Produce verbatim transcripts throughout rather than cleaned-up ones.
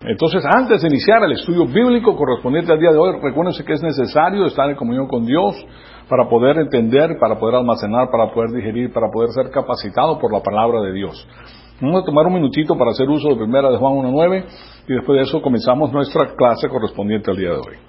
Entonces, antes de iniciar el estudio bíblico correspondiente al día de hoy, recuérdense que es necesario estar en comunión con Dios para poder entender, para poder almacenar, para poder digerir, para poder ser capacitado por la palabra de Dios. Vamos a tomar un minutito para hacer uso de primera de Juan uno nueve y después de eso comenzamos nuestra clase correspondiente al día de hoy.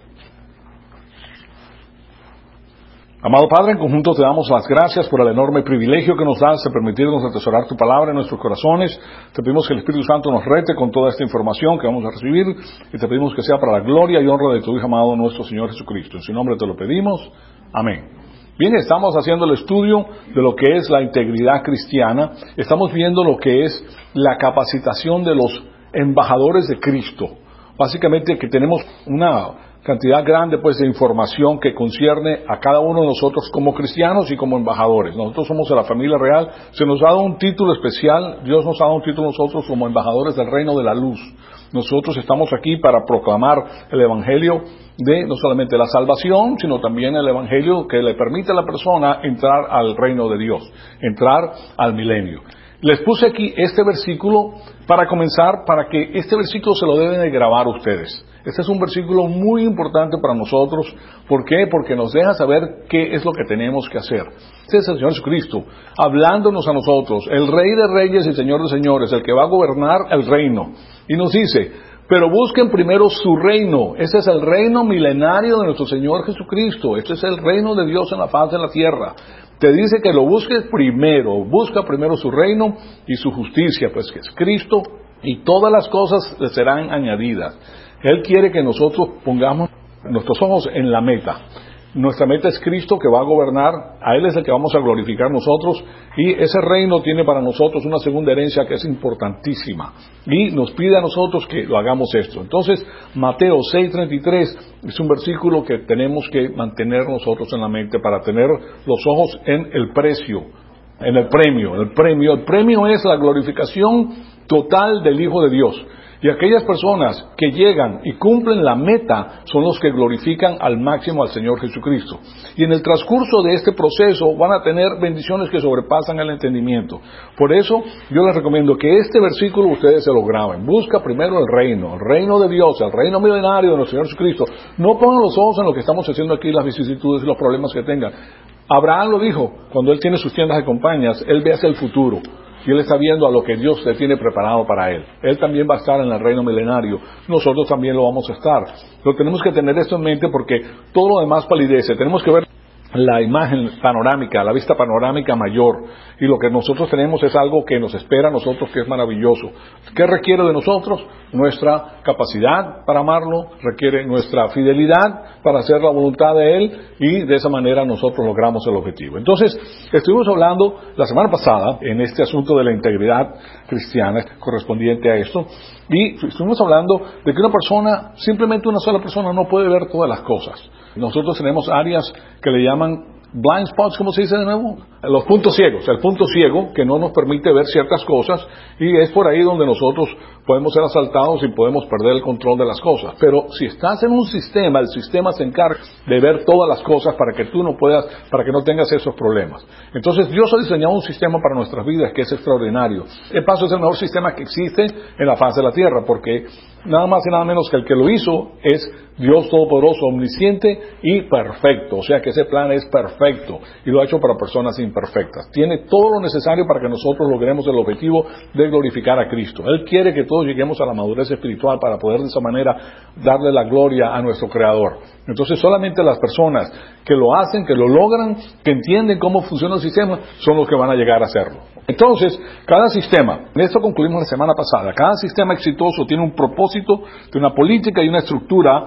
Amado Padre, en conjunto te damos las gracias por el enorme privilegio que nos das de permitirnos atesorar tu palabra en nuestros corazones. Te pedimos que el Espíritu Santo nos rete con toda esta información que vamos a recibir y te pedimos que sea para la gloria y honra de tu Hijo amado, nuestro Señor Jesucristo. En su nombre te lo pedimos. Amén. Bien, estamos haciendo el estudio de lo que es la integridad cristiana. Estamos viendo lo que es la capacitación de los embajadores de Cristo. Básicamente que tenemos una cantidad grande pues de información que concierne a cada uno de nosotros como cristianos y como embajadores. Nosotros somos de la familia real, se nos ha dado un título especial, Dios nos ha dado un título a nosotros como embajadores del reino de la luz. Nosotros estamos aquí para proclamar el evangelio de no solamente la salvación, sino también el evangelio que le permite a la persona entrar al reino de Dios, entrar al milenio. Les puse aquí este versículo para comenzar, para que este versículo se lo deben de grabar ustedes. Este es un versículo muy importante para nosotros. ¿Por qué? Porque nos deja saber qué es lo que tenemos que hacer. Este es el Señor Jesucristo, hablándonos a nosotros, el Rey de Reyes y Señor de Señores, el que va a gobernar el reino. Y nos dice, pero busquen primero su reino. Este es el reino milenario de nuestro Señor Jesucristo. Este es el reino de Dios en la faz de la tierra. Te dice que lo busques primero, busca primero su reino y su justicia, pues que es Cristo, y todas las cosas le serán añadidas. Él quiere que nosotros pongamos nuestros ojos en la meta. Nuestra meta es Cristo, que va a gobernar, a Él es el que vamos a glorificar nosotros, y ese reino tiene para nosotros una segunda herencia que es importantísima, y nos pide a nosotros que lo hagamos esto. Entonces, Mateo seis treinta y tres es un versículo que tenemos que mantener nosotros en la mente para tener los ojos en el precio, en el premio, el premio. El premio es la glorificación total del Hijo de Dios. Y aquellas personas que llegan y cumplen la meta son los que glorifican al máximo al Señor Jesucristo. Y en el transcurso de este proceso van a tener bendiciones que sobrepasan el entendimiento. Por eso yo les recomiendo que este versículo ustedes se lo graben. Busca primero el reino, el reino de Dios, el reino milenario de nuestro Señor Jesucristo. No pongan los ojos en lo que estamos haciendo aquí, las vicisitudes y los problemas que tengan. Abraham lo dijo, cuando él tiene sus tiendas de compañías, él ve hacia el futuro. Y él está viendo a lo que Dios le tiene preparado para él. Él también va a estar en el reino milenario. Nosotros también lo vamos a estar. Pero tenemos que tener esto en mente porque todo lo demás palidece. Tenemos que ver la imagen panorámica, la vista panorámica mayor. Y lo que nosotros tenemos es algo que nos espera a nosotros, que es maravilloso. ¿Qué requiere de nosotros? Nuestra capacidad para amarlo, requiere nuestra fidelidad para hacer la voluntad de Él, y de esa manera nosotros logramos el objetivo. Entonces, estuvimos hablando la semana pasada en este asunto de la integridad cristiana correspondiente a esto, y estuvimos hablando de que una persona, simplemente una sola persona, no puede ver todas las cosas. Nosotros tenemos áreas que le llaman blind spots, ¿cómo se dice de nuevo? Los puntos ciegos, el punto ciego que no nos permite ver ciertas cosas, y es por ahí donde nosotros podemos ser asaltados y podemos perder el control de las cosas. Pero si estás en un sistema, el sistema se encarga de ver todas las cosas para que tú no puedas, para que no tengas esos problemas. Entonces Dios ha diseñado un sistema para nuestras vidas que es extraordinario. El paso es el mejor sistema que existe en la faz de la tierra, porque nada más y nada menos que el que lo hizo es Dios Todopoderoso, omnisciente y perfecto. O sea que ese plan es perfecto y lo ha hecho para personas imperfectas. Tiene todo lo necesario para que nosotros logremos el objetivo de glorificar a Cristo. Él quiere que todos lleguemos a la madurez espiritual para poder de esa manera darle la gloria a nuestro Creador. Entonces solamente las personas que lo hacen, que lo logran, que entienden cómo funciona el sistema, son los que van a llegar a hacerlo. Entonces, cada sistema, en esto concluimos la semana pasada, cada sistema exitoso tiene un propósito, tiene una política y una estructura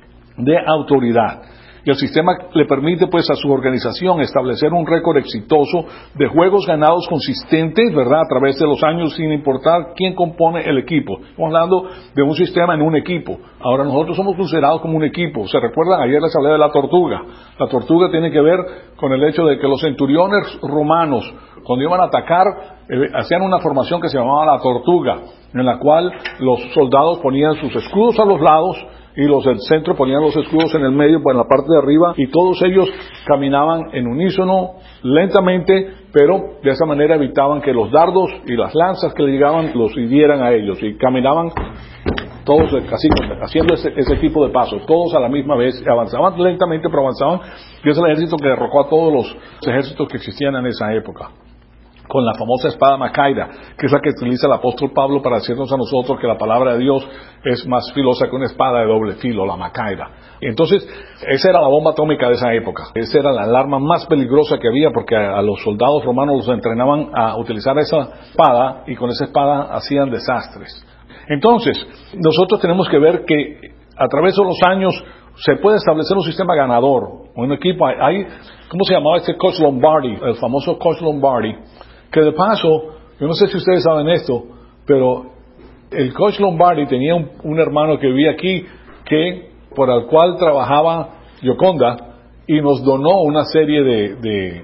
de autoridad. Y el sistema le permite pues a su organización establecer un récord exitoso de juegos ganados consistentes, ¿verdad?, a través de los años, sin importar quién compone el equipo. Estamos hablando de un sistema en un equipo. Ahora nosotros somos considerados como un equipo. ¿Se recuerdan? Ayer les hablé de la tortuga. La tortuga tiene que ver con el hecho de que los centuriones romanos, cuando iban a atacar, eh, hacían una formación que se llamaba la tortuga, en la cual los soldados ponían sus escudos a los lados y los del centro ponían los escudos en el medio, pues en la parte de arriba, y todos ellos caminaban en unísono, lentamente, pero de esa manera evitaban que los dardos y las lanzas que le llegaban los hirieran a ellos, y caminaban todos así, haciendo ese, ese tipo de pasos, todos a la misma vez, avanzaban lentamente, pero avanzaban, y es el ejército que derrocó a todos los ejércitos que existían en esa época, con la famosa espada Macaira, que es la que utiliza el apóstol Pablo para decirnos a nosotros que la palabra de Dios es más filosa que una espada de doble filo, la Macaira. Y entonces, esa era la bomba atómica de esa época. Esa era la arma más peligrosa que había, porque a, a los soldados romanos los entrenaban a utilizar esa espada, y con esa espada hacían desastres. Entonces, nosotros tenemos que ver que a través de los años se puede establecer un sistema ganador, un equipo. Hay, ¿cómo se llamaba este coach Lombardi? El famoso coach Lombardi, que de paso, yo no sé si ustedes saben esto, pero el coach Lombardi tenía un, un hermano que vivía aquí, que por el cual trabajaba Yoconda, y nos donó una serie de, de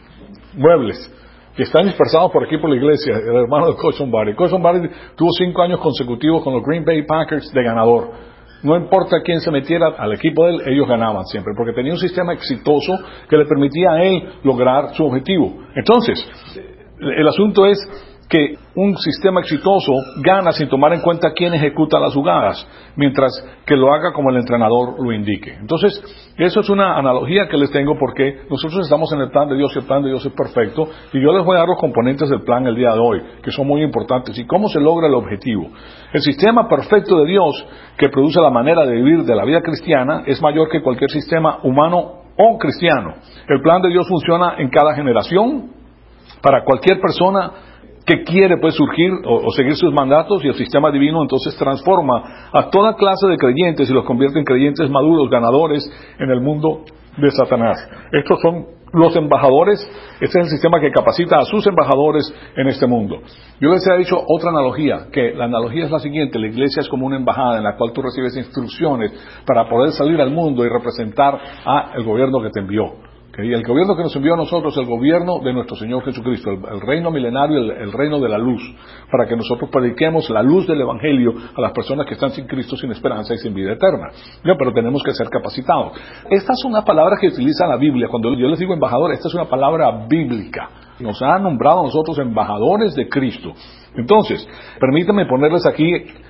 muebles que están dispersados por aquí por la iglesia, el hermano de coach Lombardi. Coach Lombardi tuvo cinco años consecutivos con los Green Bay Packers de ganador. No importa quién se metiera al equipo de él, ellos ganaban siempre, porque tenía un sistema exitoso que le permitía a él lograr su objetivo. Entonces, el asunto es que un sistema exitoso gana sin tomar en cuenta quién ejecuta las jugadas, mientras que lo haga como el entrenador lo indique. Entonces, eso es una analogía que les tengo, porque nosotros estamos en el plan de Dios, y el plan de Dios es perfecto, y yo les voy a dar los componentes del plan el día de hoy, que son muy importantes, y cómo se logra el objetivo. El sistema perfecto de Dios, que produce la manera de vivir de la vida cristiana, es mayor que cualquier sistema humano o cristiano. El plan de Dios funciona en cada generación, para cualquier persona que quiere pues surgir o, o seguir sus mandatos, y el sistema divino entonces transforma a toda clase de creyentes y los convierte en creyentes maduros, ganadores en el mundo de Satanás. Estos son los embajadores. Este es el sistema que capacita a sus embajadores en este mundo. Yo les he dicho otra analogía, que la analogía es la siguiente: la iglesia es como una embajada en la cual tú recibes instrucciones para poder salir al mundo y representar al gobierno que te envió. Y el gobierno que nos envió a nosotros es el gobierno de nuestro Señor Jesucristo, el, el reino milenario, el, el reino de la luz, para que nosotros prediquemos la luz del Evangelio a las personas que están sin Cristo, sin esperanza y sin vida eterna. No, pero tenemos que ser capacitados. Esta es una palabra que utiliza la Biblia. Cuando yo les digo embajador, esta es una palabra bíblica. Nos ha nombrado a nosotros embajadores de Cristo. Entonces, permítanme ponerles aquí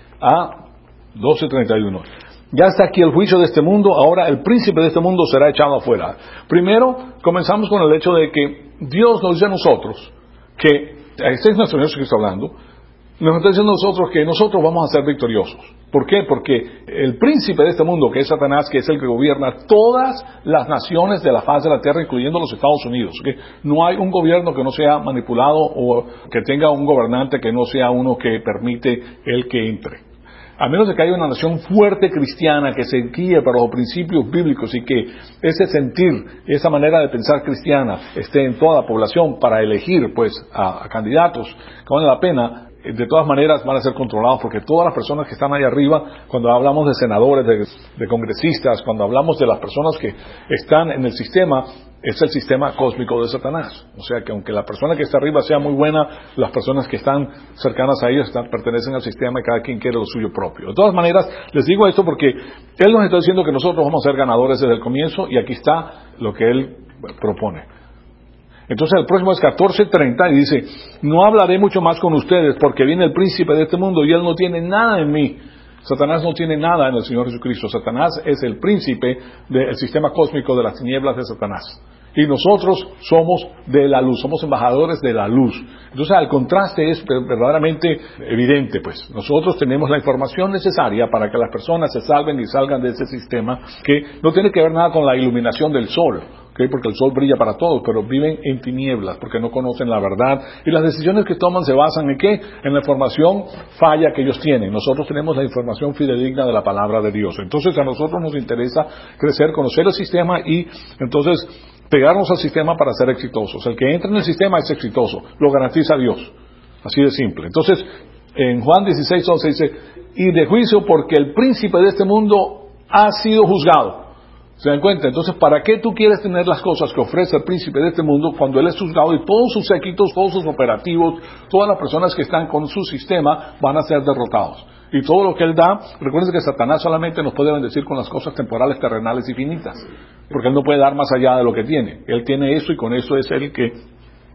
a doce treinta y uno. Ya está aquí el juicio de este mundo, ahora el príncipe de este mundo será echado afuera. Primero, comenzamos con el hecho de que Dios nos dice a nosotros que, este es nuestro Señor que está hablando, nos está diciendo a nosotros que nosotros vamos a ser victoriosos. ¿Por qué? Porque el príncipe de este mundo, que es Satanás, que es el que gobierna todas las naciones de la faz de la tierra, incluyendo los Estados Unidos, ¿okay? No hay un gobierno que no sea manipulado o que tenga un gobernante que no sea uno que permite el que entre. A menos de que haya una nación fuerte cristiana que se guíe para los principios bíblicos y que ese sentir, esa manera de pensar cristiana esté en toda la población para elegir pues a, a candidatos que valen la pena, de todas maneras van a ser controlados, porque todas las personas que están ahí arriba, cuando hablamos de senadores, de, de congresistas, cuando hablamos de las personas que están en el sistema, es el sistema cósmico de Satanás. O sea que aunque la persona que está arriba sea muy buena, las personas que están cercanas a ellos están, pertenecen al sistema, y cada quien quiere lo suyo propio. De todas maneras, les digo esto porque Él nos está diciendo que nosotros vamos a ser ganadores desde el comienzo, y aquí está lo que Él propone. Entonces el próximo es catorce treinta y dice: no hablaré mucho más con ustedes, porque viene el príncipe de este mundo y él no tiene nada en mí. Satanás no tiene nada en el Señor Jesucristo. Satanás es el príncipe del sistema cósmico de las tinieblas de Satanás. Y nosotros somos de la luz, somos embajadores de la luz. Entonces el contraste es verdaderamente evidente, pues. Nosotros tenemos la información necesaria para que las personas se salven y salgan de ese sistema, que no tiene que ver nada con la iluminación del sol, ¿okay? Porque el sol brilla para todos, pero viven en tinieblas porque no conocen la verdad, y las decisiones que toman se basan en ¿qué? En la información falla que ellos tienen. Nosotros tenemos la información fidedigna de la palabra de Dios. Entonces a nosotros nos interesa crecer, conocer el sistema y entonces pegarnos al sistema para ser exitosos. El que entra en el sistema es exitoso, lo garantiza Dios, así de simple. Entonces en Juan dieciséis once dice: y de juicio, porque el príncipe de este mundo ha sido juzgado. ¿Se dan cuenta? Entonces, ¿para qué tú quieres tener las cosas que ofrece el príncipe de este mundo cuando él es juzgado y todos sus séquitos, todos sus operativos, todas las personas que están con su sistema van a ser derrotados? Y todo lo que él da, recuerden que Satanás solamente nos puede bendecir con las cosas temporales, terrenales y finitas, porque él no puede dar más allá de lo que tiene. Él tiene eso y con eso es el que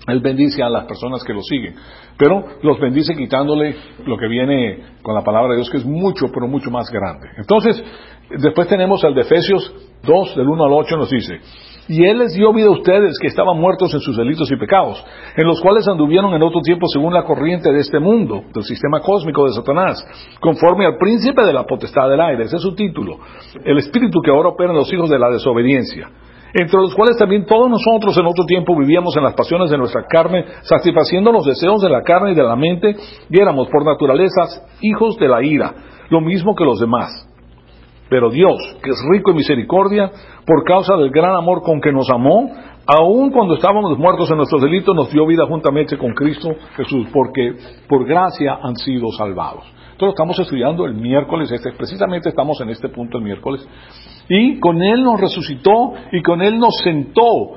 Él bendice a las personas que lo siguen, pero los bendice quitándole lo que viene con la palabra de Dios, que es mucho, pero mucho más grande. Entonces, después tenemos el de Efesios dos, del uno al ocho, nos dice: y Él les dio vida a ustedes que estaban muertos en sus delitos y pecados, en los cuales anduvieron en otro tiempo según la corriente de este mundo, del sistema cósmico de Satanás, conforme al príncipe de la potestad del aire. Ese es su título. El espíritu que ahora opera en los hijos de la desobediencia, entre los cuales también todos nosotros en otro tiempo vivíamos en las pasiones de nuestra carne, satisfaciendo los deseos de la carne y de la mente, y éramos por naturaleza hijos de la ira, lo mismo que los demás. Pero Dios, que es rico en misericordia, por causa del gran amor con que nos amó, aun cuando estábamos muertos en nuestros delitos, nos dio vida juntamente con Cristo Jesús, porque por gracia han sido salvados. Entonces estamos estudiando el miércoles, este, precisamente estamos en este punto el miércoles, y con Él nos resucitó y con Él nos sentó.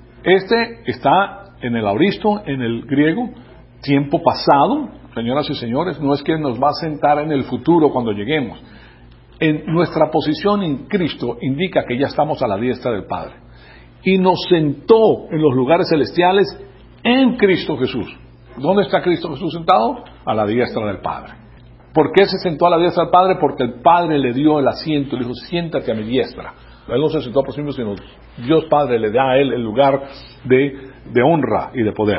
Este está en el aoristo, en el griego, tiempo pasado, señoras y señores, no es que nos va a sentar en el futuro cuando lleguemos. En nuestra posición en Cristo indica que ya estamos a la diestra del Padre. Y nos sentó en los lugares celestiales en Cristo Jesús. ¿Dónde está Cristo Jesús sentado? A la diestra del Padre. ¿Por qué se sentó a la diestra del Padre? Porque el Padre le dio el asiento, le dijo: siéntate a mi diestra. Él no se sentó por sí mismo, sino Dios Padre le da a él el lugar de, de honra y de poder.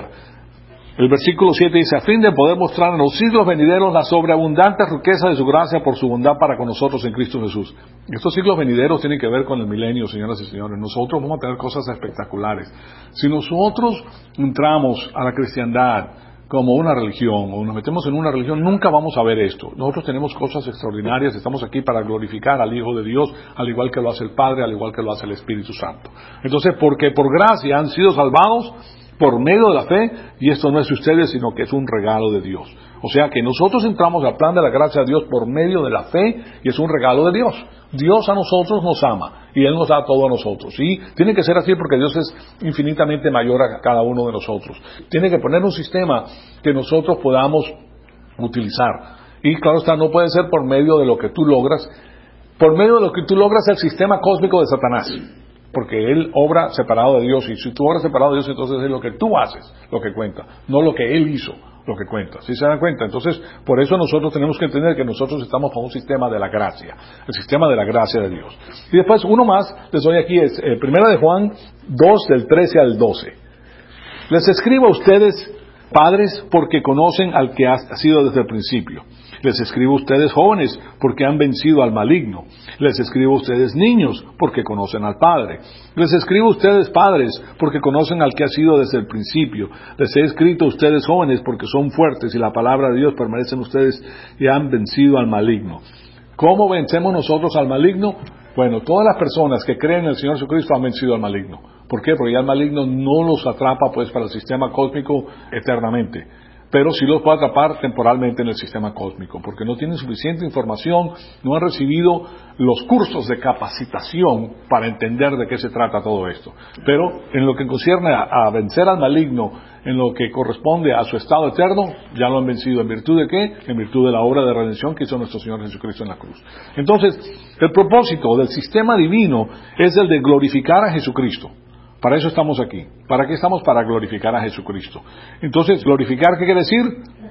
El versículo siete dice: a fin de poder mostrar en los siglos venideros la sobreabundante riqueza de su gracia por su bondad para con nosotros en Cristo Jesús. Estos siglos venideros tienen que ver con el milenio, señoras y señores. Nosotros vamos a tener cosas espectaculares. Si nosotros entramos a la cristiandad como una religión, o nos metemos en una religión, nunca vamos a ver esto. Nosotros tenemos cosas extraordinarias, estamos aquí para glorificar al Hijo de Dios, al igual que lo hace el Padre, al igual que lo hace el Espíritu Santo. Entonces, porque por gracia han sido salvados por medio de la fe, y esto no es de ustedes, sino que es un regalo de Dios. O sea que nosotros entramos al plan de la gracia de Dios por medio de la fe, y es un regalo de Dios. Dios a nosotros nos ama, y Él nos da todo a nosotros. Y tiene que ser así porque Dios es infinitamente mayor a cada uno de nosotros. Tiene que poner un sistema que nosotros podamos utilizar. Y claro está, no puede ser por medio de lo que tú logras. Por medio de lo que tú logras el sistema cósmico de Satanás. Porque Él obra separado de Dios, y si tú obras separado de Dios, entonces es lo que tú haces lo que cuenta, no lo que Él hizo lo que cuenta. ¿Sí se dan cuenta? Entonces, por eso nosotros tenemos que entender que nosotros estamos con un sistema de la gracia, el sistema de la gracia de Dios. Y después, uno más, les doy aquí, es eh, Primera de Juan dos, del trece al doce. Les escribo a ustedes, padres, porque conocen al que ha sido desde el principio. Les escribo a ustedes, jóvenes, porque han vencido al maligno. Les escribo a ustedes, niños, porque conocen al Padre. Les escribo a ustedes, padres, porque conocen al que ha sido desde el principio. Les he escrito a ustedes, jóvenes, porque son fuertes y la palabra de Dios permanece en ustedes y han vencido al maligno. ¿Cómo vencemos nosotros al maligno? Bueno, todas las personas que creen en el Señor Jesucristo han vencido al maligno. ¿Por qué? Porque ya el maligno no los atrapa pues para el sistema cósmico eternamente, pero sí los puede atrapar temporalmente en el sistema cósmico, porque no tienen suficiente información, no han recibido los cursos de capacitación para entender de qué se trata todo esto. Pero en lo que concierne a, a vencer al maligno, en lo que corresponde a su estado eterno, ya lo han vencido. ¿En virtud de qué? En virtud de la obra de redención que hizo nuestro Señor Jesucristo en la cruz. Entonces, el propósito del sistema divino es el de glorificar a Jesucristo. Para eso estamos aquí. ¿Para qué estamos? Para glorificar a Jesucristo. Entonces, glorificar, ¿qué quiere decir?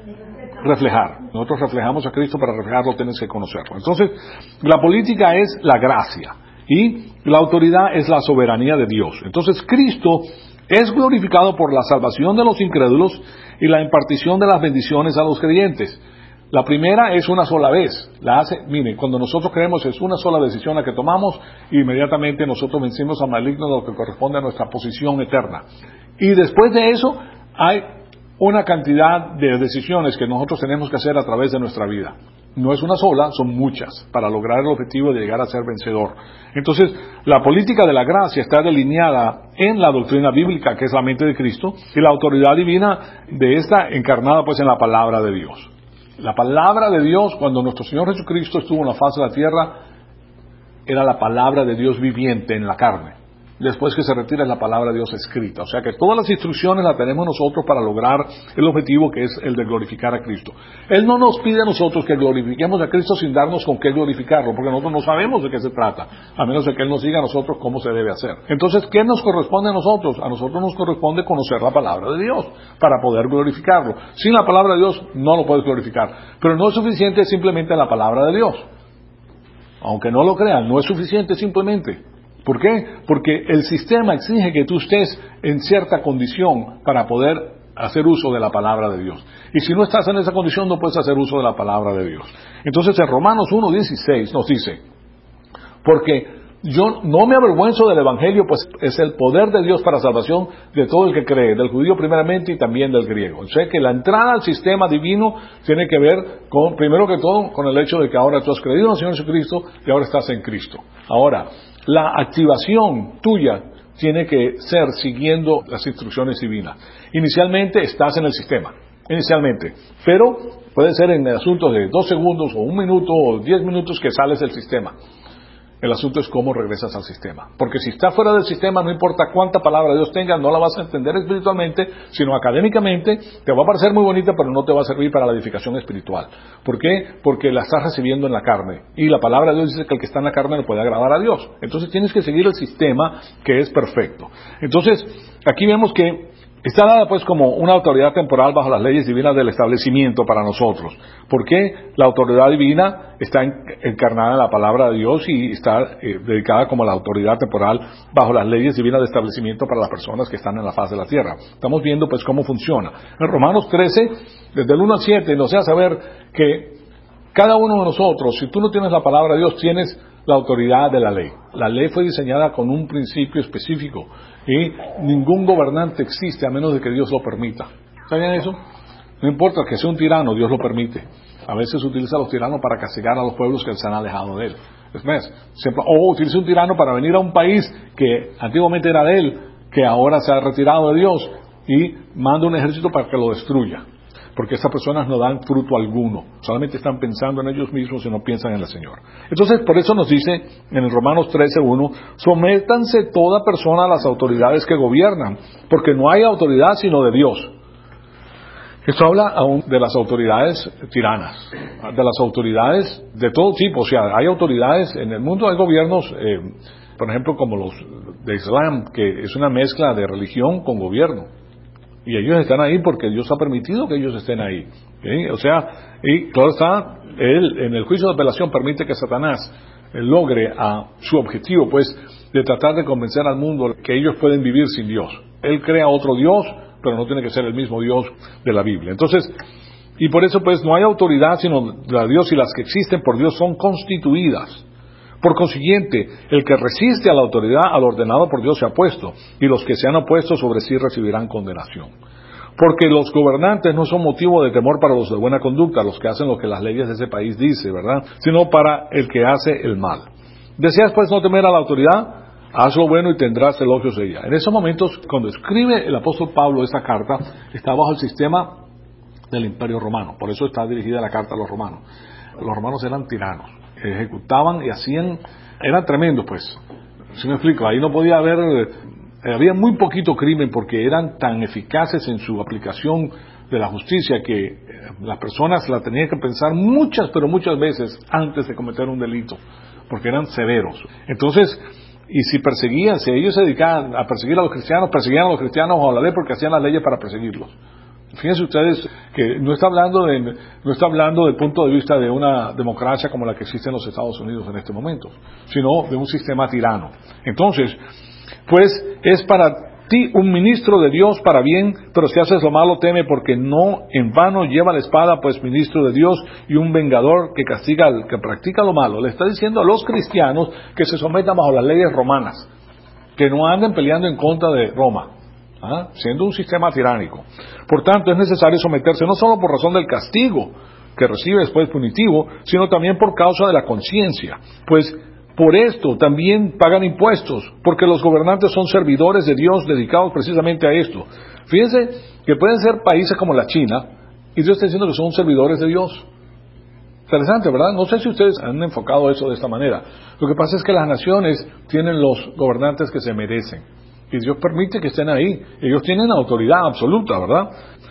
Reflejar. Nosotros reflejamos a Cristo, para reflejarlo tienes que conocerlo. Entonces, la política es la gracia y la autoridad es la soberanía de Dios. Entonces, Cristo es glorificado por la salvación de los incrédulos y la impartición de las bendiciones a los creyentes. La primera es una sola vez. La hace, mire, cuando nosotros creemos es una sola decisión la que tomamos, y inmediatamente nosotros vencimos al maligno, lo que corresponde a nuestra posición eterna. Y después de eso hay una cantidad de decisiones que nosotros tenemos que hacer a través de nuestra vida. No es una sola, son muchas, para lograr el objetivo de llegar a ser vencedor. Entonces, la política de la gracia está delineada en la doctrina bíblica, que es la mente de Cristo, y la autoridad divina de esta encarnada pues en la palabra de Dios. La palabra de Dios, cuando nuestro Señor Jesucristo estuvo en la faz de la tierra, era la palabra de Dios viviente en la carne. después que se retira es la palabra de Dios escrita. O sea que todas las instrucciones las tenemos nosotros para lograr el objetivo, que es el de glorificar a Cristo. Él no nos pide a nosotros que glorifiquemos a Cristo sin darnos con qué glorificarlo, porque nosotros no sabemos de qué se trata, a menos de que Él nos diga a nosotros cómo se debe hacer. Entonces, ¿qué nos corresponde a nosotros? A nosotros nos corresponde conocer la palabra de Dios para poder glorificarlo. Sin la palabra de Dios no lo puedes glorificar. Pero no es suficiente simplemente la palabra de Dios. Aunque no lo crean, no es suficiente simplemente. ¿Por qué? Porque el sistema exige que tú estés en cierta condición para poder hacer uso de la palabra de Dios. Y si no estás en esa condición, no puedes hacer uso de la palabra de Dios. Entonces, en Romanos uno dieciséis nos dice, porque yo no me avergüenzo del Evangelio, pues es el poder de Dios para salvación de todo el que cree, del judío primeramente y también del griego. O sea que la entrada al sistema divino tiene que ver con, primero que todo, con el hecho de que ahora tú has creído en el Señor Jesucristo y ahora estás en Cristo. Ahora, la activación tuya tiene que ser siguiendo las instrucciones divinas. Inicialmente estás en el sistema, inicialmente, pero puede ser en asuntos de dos segundos o un minuto o diez minutos que sales del sistema. El asunto es cómo regresas al sistema. Porque si estás fuera del sistema, no importa cuánta palabra Dios tenga, no la vas a entender espiritualmente, sino académicamente. Te va a parecer muy bonita, pero no te va a servir para la edificación espiritual. ¿Por qué? Porque la estás recibiendo en la carne. Y la palabra de Dios dice que el que está en la carne no puede agradar a Dios. Entonces tienes que seguir el sistema que es perfecto. Entonces, aquí vemos que está dada pues como una autoridad temporal bajo las leyes divinas del establecimiento para nosotros. ¿Por qué? La autoridad divina está encarnada en la palabra de Dios y está eh, dedicada como la autoridad temporal bajo las leyes divinas de establecimiento para las personas que están en la faz de la tierra. Estamos viendo pues cómo funciona. En Romanos trece, desde el uno al siete, nos hace saber que cada uno de nosotros, si tú no tienes la palabra de Dios, tienes la autoridad de la ley. La ley fue diseñada con un principio específico y ningún gobernante existe a menos de que Dios lo permita. ¿Sabían eso? No importa que sea un tirano, Dios lo permite. A veces utiliza a los tiranos para castigar a los pueblos que se han alejado de él. Es más, siempre, o utiliza un tirano para venir a un país que antiguamente era de él, que ahora se ha retirado de Dios, y manda un ejército para que lo destruya. Porque estas personas no dan fruto alguno, solamente están pensando en ellos mismos y no piensan en el Señor. Entonces, por eso nos dice en el Romanos trece uno, sométanse toda persona a las autoridades que gobiernan, porque no hay autoridad sino de Dios. Esto habla aún de las autoridades tiranas, de las autoridades de todo tipo. O sea, hay autoridades, en el mundo hay gobiernos, eh, por ejemplo, como los de Islam, que es una mezcla de religión con gobierno. Y ellos están ahí porque Dios ha permitido que ellos estén ahí. ¿Sí? O sea, y claro está, Él en el juicio de apelación permite que Satanás eh, logre a su objetivo, pues, de tratar de convencer al mundo que ellos pueden vivir sin Dios. Él crea otro Dios, pero no tiene que ser el mismo Dios de la Biblia. Entonces, y por eso pues no hay autoridad sino la de Dios, y las que existen por Dios son constituidas. Por consiguiente, el que resiste a la autoridad, al ordenado por Dios, se ha opuesto, y los que se han opuesto sobre sí recibirán condenación. Porque los gobernantes no son motivo de temor para los de buena conducta, los que hacen lo que las leyes de ese país dicen, ¿verdad? Sino para el que hace el mal. ¿Deseas pues no temer a la autoridad? Haz lo bueno y tendrás elogios de ella. En esos momentos, cuando escribe el apóstol Pablo esta carta, está bajo el sistema del Imperio Romano. Por eso está dirigida la carta a los romanos. Los romanos eran tiranos. Ejecutaban y hacían, eran tremendos pues, si me explico, ahí no podía haber, eh, había muy poquito crimen porque eran tan eficaces en su aplicación de la justicia que eh, las personas la tenían que pensar muchas, pero muchas veces antes de cometer un delito, porque eran severos. Entonces, y si perseguían, si ellos se dedicaban a perseguir a los cristianos, perseguían a los cristianos bajo la ley porque hacían las leyes para perseguirlos. Fíjense ustedes que no está hablando de, no está hablando del punto de vista de una democracia como la que existe en los Estados Unidos en este momento, sino de un sistema tirano. Entonces, pues es para ti un ministro de Dios para bien, pero si haces lo malo teme, porque no en vano lleva la espada, pues ministro de Dios y un vengador que castiga al que practica lo malo. Le está diciendo a los cristianos que se sometan bajo las leyes romanas, que no anden peleando en contra de Roma. ¿Ah? Siendo un sistema tiránico. Por tanto, es necesario someterse no solo por razón del castigo que recibe después punitivo, sino también por causa de la conciencia. Pues por esto también pagan impuestos, porque los gobernantes son servidores de Dios dedicados precisamente a esto. Fíjense que pueden ser países como la China, y Dios está diciendo que son servidores de Dios. Interesante, ¿verdad? No sé si ustedes han enfocado eso de esta manera. Lo que pasa es que las naciones tienen los gobernantes que se merecen. Y Dios permite que estén ahí. Ellos tienen autoridad absoluta, ¿verdad?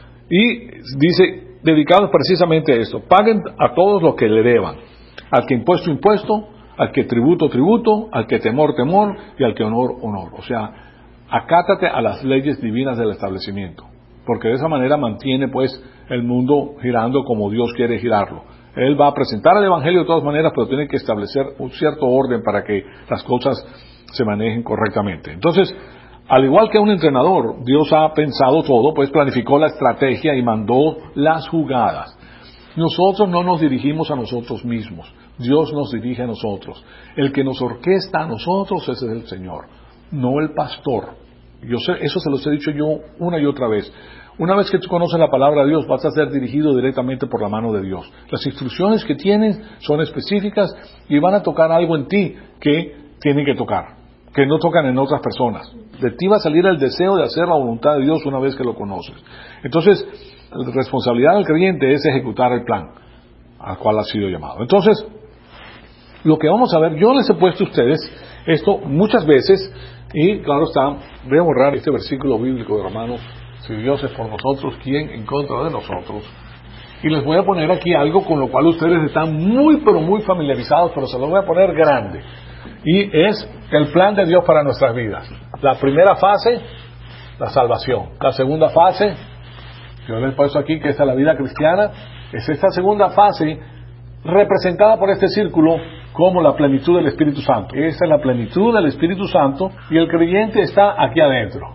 Y dice, dedicados precisamente a esto, paguen a todos los que le deban. Al que impuesto, impuesto, al que tributo, tributo, al que temor, temor, y al que honor, honor. O sea, acátate a las leyes divinas del establecimiento. Porque de esa manera mantiene, pues, el mundo girando como Dios quiere girarlo. Él va a presentar el Evangelio de todas maneras, pero tiene que establecer un cierto orden para que las cosas se manejen correctamente. Entonces, al igual que un entrenador, Dios ha pensado todo, pues planificó la estrategia y mandó las jugadas. Nosotros no nos dirigimos a nosotros mismos, Dios nos dirige a nosotros. El que nos orquesta a nosotros, ese es el Señor, no el pastor. Yo sé, eso se los he dicho yo una y otra vez. Una vez que tú conoces la palabra de Dios, vas a ser dirigido directamente por la mano de Dios. Las instrucciones que tienes son específicas y van a tocar algo en ti que tienen que tocar, que no tocan en otras personas. De ti va a salir el deseo de hacer la voluntad de Dios una vez que lo conoces. Entonces, la responsabilidad del creyente es ejecutar el plan al cual ha sido llamado. Entonces, lo que vamos a ver, yo les he puesto a ustedes esto muchas veces, y claro está, voy a borrar este versículo bíblico de Romanos: si Dios es por nosotros, ¿quién en contra de nosotros? Y les voy a poner aquí algo con lo cual ustedes están muy pero muy familiarizados, pero se lo voy a poner grande. Y es el plan de Dios para nuestras vidas. La primera fase, la salvación. La segunda fase, yo les he puesto aquí que esta es la vida cristiana, es esta segunda fase representada por este círculo como la plenitud del Espíritu Santo. Esta es la plenitud del Espíritu Santo y el creyente está aquí adentro.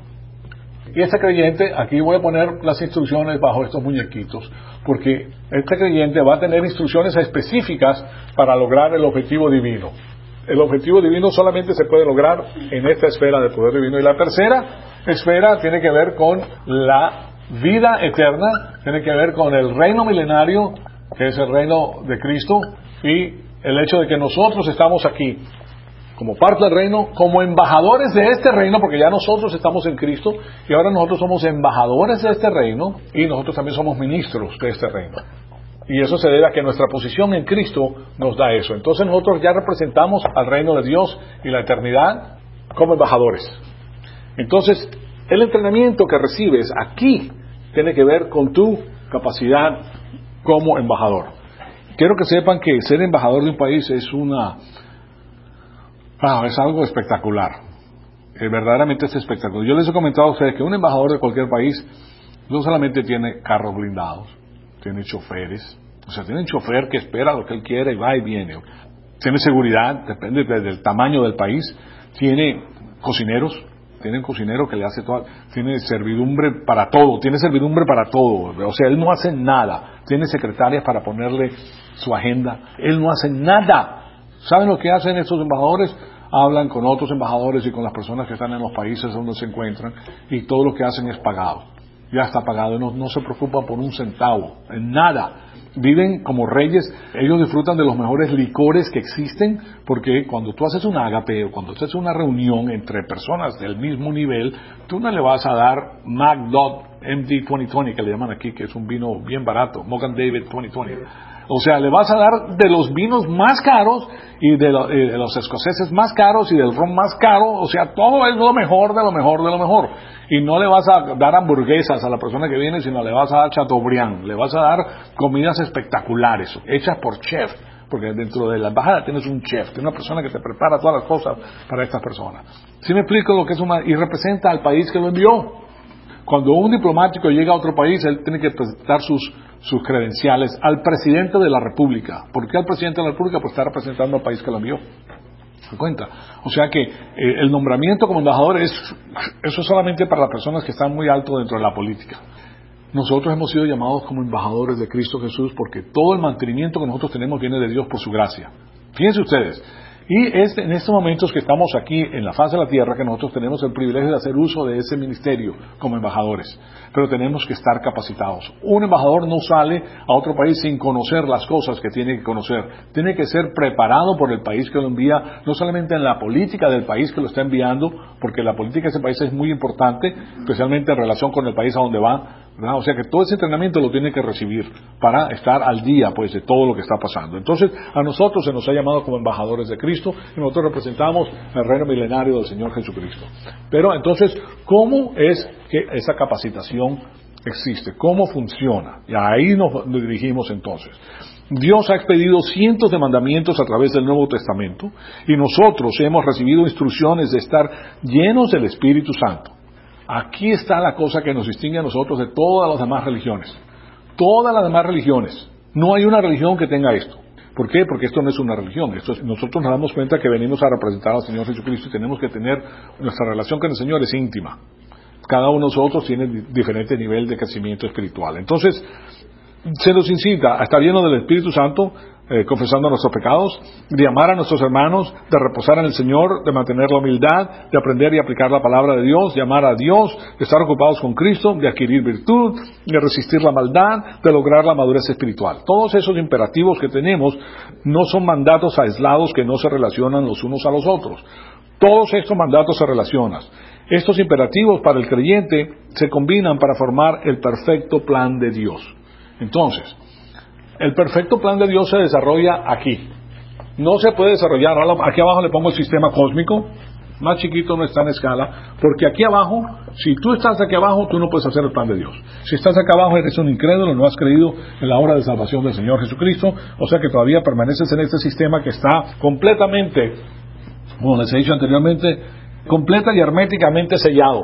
Y este creyente, aquí voy a poner las instrucciones bajo estos muñequitos, porque este creyente va a tener instrucciones específicas para lograr el objetivo divino. El objetivo divino solamente se puede lograr en esta esfera del poder divino. Y la tercera esfera tiene que ver con la vida eterna, tiene que ver con el reino milenario, que es el reino de Cristo, y el hecho de que nosotros estamos aquí como parte del reino, como embajadores de este reino, porque ya nosotros estamos en Cristo y ahora nosotros somos embajadores de este reino y nosotros también somos ministros de este reino. Y eso se debe a que nuestra posición en Cristo nos da eso. Entonces nosotros ya representamos al reino de Dios y la eternidad como embajadores. Entonces, el entrenamiento que recibes aquí tiene que ver con tu capacidad como embajador. Quiero que sepan que ser embajador de un país es una... Ah, es algo espectacular. Eh, verdaderamente es espectacular. Yo les he comentado a ustedes que un embajador de cualquier país no solamente tiene carros blindados, tiene choferes, o sea, tiene un chofer que espera lo que él quiere y va y viene. Tiene seguridad, depende del tamaño del país. Tiene cocineros, tiene un cocinero que le hace todo, tiene servidumbre para todo, tiene servidumbre para todo. O sea, él no hace nada. Tiene secretarias para ponerle su agenda. Él no hace nada. ¿Saben lo que hacen estos embajadores? Hablan con otros embajadores y con las personas que están en los países donde se encuentran, y todo lo que hacen es pagado. Ya está pagado, no, no se preocupan por un centavo, en nada. Viven como reyes, ellos disfrutan de los mejores licores que existen, porque cuando tú haces un ágape o cuando tú haces una reunión entre personas del mismo nivel, tú no le vas a dar Macdot M D veinte veinte, que le llaman aquí, que es un vino bien barato, Mogan David veinte veinte. O sea, le vas a dar de los vinos más caros y de, lo, de los escoceses más caros y del ron más caro. O sea, todo es lo mejor de lo mejor de lo mejor. Y no le vas a dar hamburguesas a la persona que viene, sino le vas a dar Chateaubriand. Le vas a dar comidas espectaculares, hechas por chef. Porque dentro de la embajada tienes un chef, tienes una persona que te prepara todas las cosas para estas personas. ¿Sí me explico lo que es una... y representa al país que lo envió? Cuando un diplomático llega a otro país, él tiene que presentar sus, sus credenciales al presidente de la República. ¿Por qué al presidente de la República? Pues está representando al país que lo envió. ¿Se cuenta? O sea que eh, el nombramiento como embajador es, eso es solamente para las personas que están muy alto dentro de la política. Nosotros hemos sido llamados como embajadores de Cristo Jesús porque todo el mantenimiento que nosotros tenemos viene de Dios por su gracia. Fíjense ustedes. Y es en estos momentos que estamos aquí en la faz de la tierra que nosotros tenemos el privilegio de hacer uso de ese ministerio como embajadores. Pero tenemos que estar capacitados. Un embajador no sale a otro país sin conocer las cosas que tiene que conocer. Tiene que ser preparado por el país que lo envía, no solamente en la política del país que lo está enviando, porque la política de ese país es muy importante, especialmente en relación con el país a donde va, ¿verdad? O sea que todo ese entrenamiento lo tiene que recibir para estar al día, pues, de todo lo que está pasando. Entonces, a nosotros se nos ha llamado como embajadores de Cristo y nosotros representamos el reino milenario del Señor Jesucristo. Pero entonces, ¿cómo es que esa capacitación existe? ¿Cómo funciona? Y ahí nos dirigimos entonces. Dios ha expedido cientos de mandamientos a través del Nuevo Testamento y nosotros hemos recibido instrucciones de estar llenos del Espíritu Santo. Aquí está la cosa que nos distingue a nosotros de todas las demás religiones. Todas las demás religiones. No hay una religión que tenga esto. ¿Por qué? Porque esto no es una religión. Esto es, nosotros nos damos cuenta que venimos a representar al Señor Jesucristo y tenemos que tener, nuestra relación con el Señor es íntima. Cada uno de nosotros tiene diferente nivel de crecimiento espiritual. Entonces, se nos incita a estar llenos del Espíritu Santo, eh, confesando nuestros pecados, de amar a nuestros hermanos, de reposar en el Señor, de mantener la humildad, de aprender y aplicar la palabra de Dios, de amar a Dios, de estar ocupados con Cristo, de adquirir virtud, de resistir la maldad, de lograr la madurez espiritual. Todos esos imperativos que tenemos no son mandatos aislados que no se relacionan los unos a los otros. Todos estos mandatos se relacionan. Estos imperativos para el creyente se combinan para formar el perfecto plan de Dios. Entonces, el perfecto plan de Dios se desarrolla aquí. No se puede desarrollar, aquí abajo le pongo el sistema cósmico, más chiquito no está en escala, porque aquí abajo, si tú estás aquí abajo, tú no puedes hacer el plan de Dios. Si estás acá abajo, eres un incrédulo, no has creído en la obra de salvación del Señor Jesucristo, o sea que todavía permaneces en este sistema que está completamente, como les he dicho anteriormente, completa y herméticamente sellado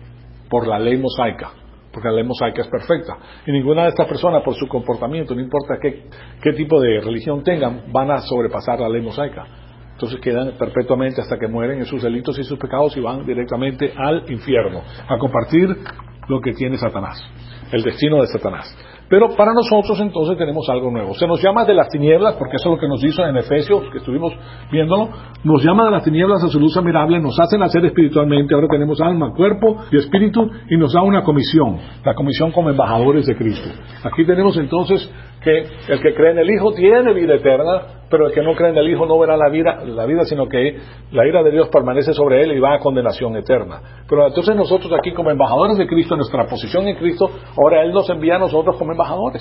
por la ley mosaica. Porque la ley mosaica es perfecta. Y ninguna de estas personas, por su comportamiento, no importa qué, qué tipo de religión tengan, van a sobrepasar la ley mosaica. Entonces quedan perpetuamente hasta que mueren en sus delitos y sus pecados y van directamente al infierno, a compartir lo que tiene Satanás, el destino de Satanás. Pero para nosotros entonces tenemos algo nuevo. Se nos llama de las tinieblas, porque eso es lo que nos hizo en Efesios, que estuvimos viéndolo. Nos llama de las tinieblas a su luz admirable, nos hace nacer espiritualmente. Ahora tenemos alma, cuerpo y espíritu, y nos da una comisión, la comisión como embajadores de Cristo. Aquí tenemos entonces que el que cree en el Hijo tiene vida eterna, pero el que no cree en el Hijo no verá la vida, la vida, sino que la ira de Dios permanece sobre él y va a condenación eterna. Pero entonces nosotros aquí como embajadores de Cristo, en nuestra posición en Cristo, ahora Él nos envía a nosotros como embajadores.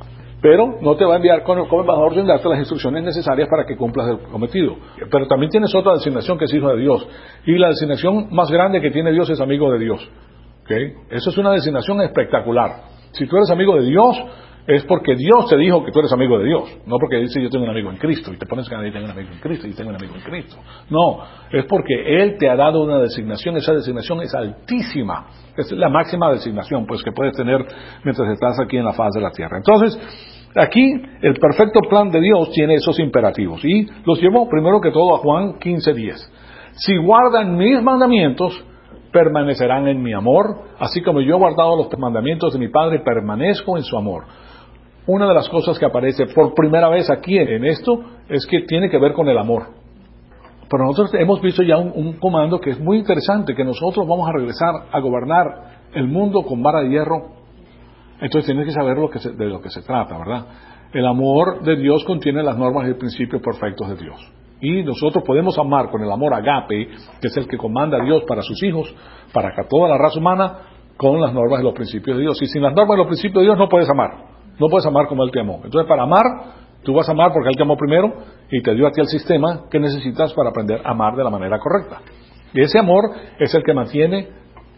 Pero no te va a enviar como, como embajador sin darte las instrucciones necesarias para que cumplas el cometido. Pero también tienes otra designación que es hijo de Dios. Y la designación más grande que tiene Dios es amigo de Dios. ¿Okay? Eso es una designación espectacular. Si tú eres amigo de Dios, es porque Dios te dijo que tú eres amigo de Dios, no porque dice yo tengo un amigo en Cristo y te pones que yo tengo un amigo en Cristo y tengo un amigo en Cristo. No, es porque Él te ha dado una designación. Esa designación es altísima, es la máxima designación pues que puedes tener mientras estás aquí en la faz de la tierra. Entonces, aquí el perfecto plan de Dios tiene esos imperativos y los llevo primero que todo a Juan quince diez. Si guardan mis mandamientos, permanecerán en mi amor, así como yo he guardado los mandamientos de mi Padre, permanezco en su amor. Una de las cosas que aparece por primera vez aquí en esto es que tiene que ver con el amor. Pero nosotros hemos visto ya un, un comando que es muy interesante, que nosotros vamos a regresar a gobernar el mundo con vara de hierro. Entonces tienes que saber lo que se, de lo que se trata, ¿verdad? El amor de Dios contiene las normas y principios perfectos de Dios. Y nosotros podemos amar con el amor agape, que es el que comanda a Dios para sus hijos, para toda la raza humana, con las normas y los principios de Dios. Y sin las normas y los principios de Dios no puedes amar. No puedes amar como Él te amó. Entonces, para amar, tú vas a amar porque Él te amó primero y te dio a ti el sistema que necesitas para aprender a amar de la manera correcta. Y ese amor es el que mantiene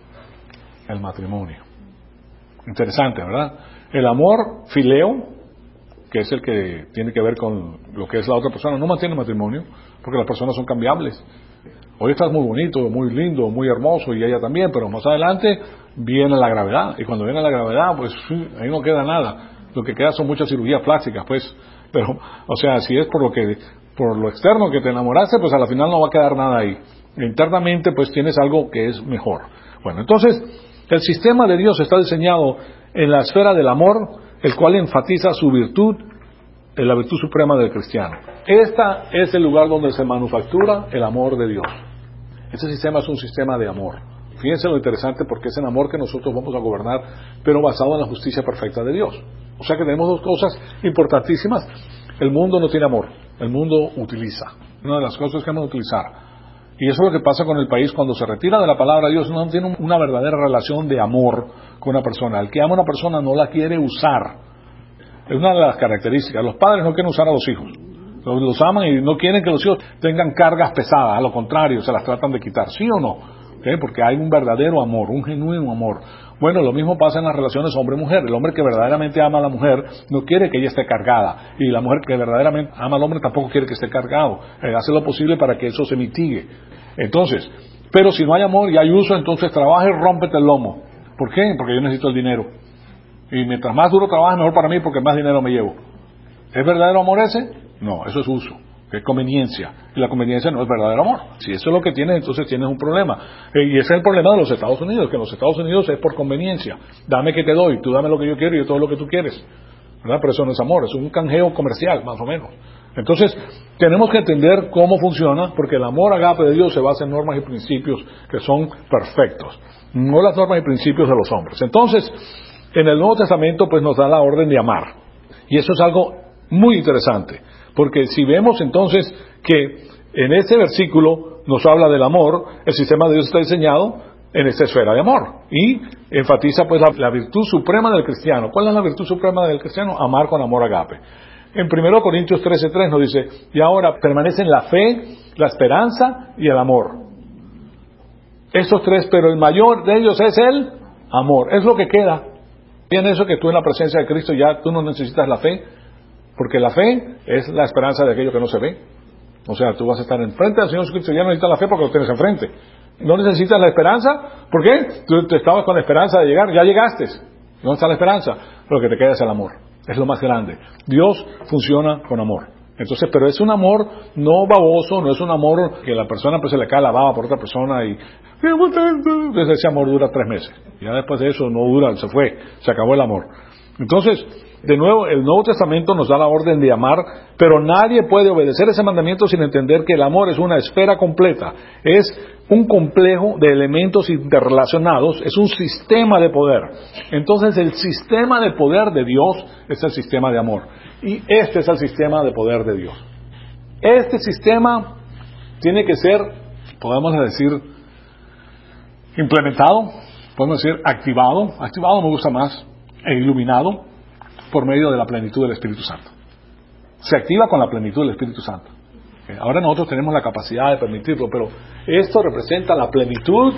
el matrimonio. Interesante, ¿verdad? El amor fileo, que es el que tiene que ver con lo que es la otra persona, no mantiene el matrimonio porque las personas son cambiables. Hoy estás muy bonito, muy lindo, muy hermoso y ella también, pero más adelante viene la gravedad. Y cuando viene la gravedad, pues ahí no queda nada. Lo que queda son muchas cirugías plásticas, pues. Pero, o sea, si es por lo que, por lo externo que te enamoraste, pues a la final no va a quedar nada ahí. Internamente, pues tienes algo que es mejor. Bueno, entonces, el sistema de Dios está diseñado en la esfera del amor, el cual enfatiza su virtud, la virtud suprema del cristiano. Esta es el lugar donde se manufactura el amor de Dios. Este sistema es un sistema de amor. Fíjense lo interesante porque es el amor que nosotros vamos a gobernar, pero basado en la justicia perfecta de Dios. O sea que tenemos dos cosas importantísimas. El mundo no tiene amor, el mundo utiliza. Una de las cosas que vamos a utilizar. Y eso es lo que pasa con el país cuando se retira de la palabra de Dios, no tiene una verdadera relación de amor con una persona. El que ama a una persona no la quiere usar. Es una de las características. Los padres no quieren usar a los hijos. Los, los aman y no quieren que los hijos tengan cargas pesadas. A lo contrario, se las tratan de quitar. ¿Sí o no? ¿Okay? Porque hay un verdadero amor, un genuino amor. Bueno, lo mismo pasa en las relaciones hombre-mujer. El hombre que verdaderamente ama a la mujer no quiere que ella esté cargada. Y la mujer que verdaderamente ama al hombre tampoco quiere que esté cargado. Eh, hace lo posible para que eso se mitigue. Entonces, pero si no hay amor y hay uso, entonces trabaja y rómpete el lomo. ¿Por qué? Porque yo necesito el dinero. Y mientras más duro trabajas, mejor para mí, porque más dinero me llevo. ¿Es verdadero amor ese? No, eso es uso, es conveniencia. Y la conveniencia no es verdadero amor. Si eso es lo que tienes, entonces tienes un problema. Eh, y ese es el problema de los Estados Unidos, que en los Estados Unidos es por conveniencia. Dame que te doy, tú dame lo que yo quiero y yo todo lo que tú quieres. ¿Verdad? Pero eso no es amor, es un canjeo comercial, más o menos. Entonces, tenemos que entender cómo funciona, porque el amor agape de Dios se basa en normas y principios que son perfectos, no las normas y principios de los hombres. Entonces, en el Nuevo Testamento pues nos da la orden de amar. Y eso es algo muy interesante, porque si vemos entonces que en este versículo nos habla del amor, el sistema de Dios está diseñado en esta esfera de amor. Y enfatiza pues la, la virtud suprema del cristiano. ¿Cuál es la virtud suprema del cristiano? Amar con amor agape. En primero Corintios trece tres nos dice, y ahora permanecen la fe, la esperanza y el amor. Estos tres, pero el mayor de ellos es el amor. Es lo que queda. Bien, eso que tú en la presencia de Cristo ya tú no necesitas la fe, porque la fe es la esperanza de aquello que no se ve. O sea, tú vas a estar enfrente del Señor Jesucristo, ya no necesitas la fe porque lo tienes enfrente. No necesitas la esperanza, ¿por qué? Tú, tú estabas con la esperanza de llegar, ya llegaste. ¿Dónde está la esperanza? Lo que te queda es el amor, es lo más grande. Dios funciona con amor. Entonces, pero es un amor no baboso, no es un amor que la persona pues se le cae la baba por otra persona y entonces ese amor dura tres meses. Ya después de eso no dura, se fue, se acabó el amor. Entonces, de nuevo, el Nuevo Testamento nos da la orden de amar, pero nadie puede obedecer ese mandamiento sin entender que el amor es una esfera completa, es un complejo de elementos interrelacionados, es un sistema de poder. Entonces, el sistema de poder de Dios es el sistema de amor. Y este es el sistema de poder de Dios. Este sistema tiene que ser, podemos decir, implementado, podemos decir activado, activado me gusta más, e iluminado por medio de la plenitud del Espíritu Santo. Se activa con la plenitud del Espíritu Santo. Ahora nosotros tenemos la capacidad de permitirlo, pero esto representa la plenitud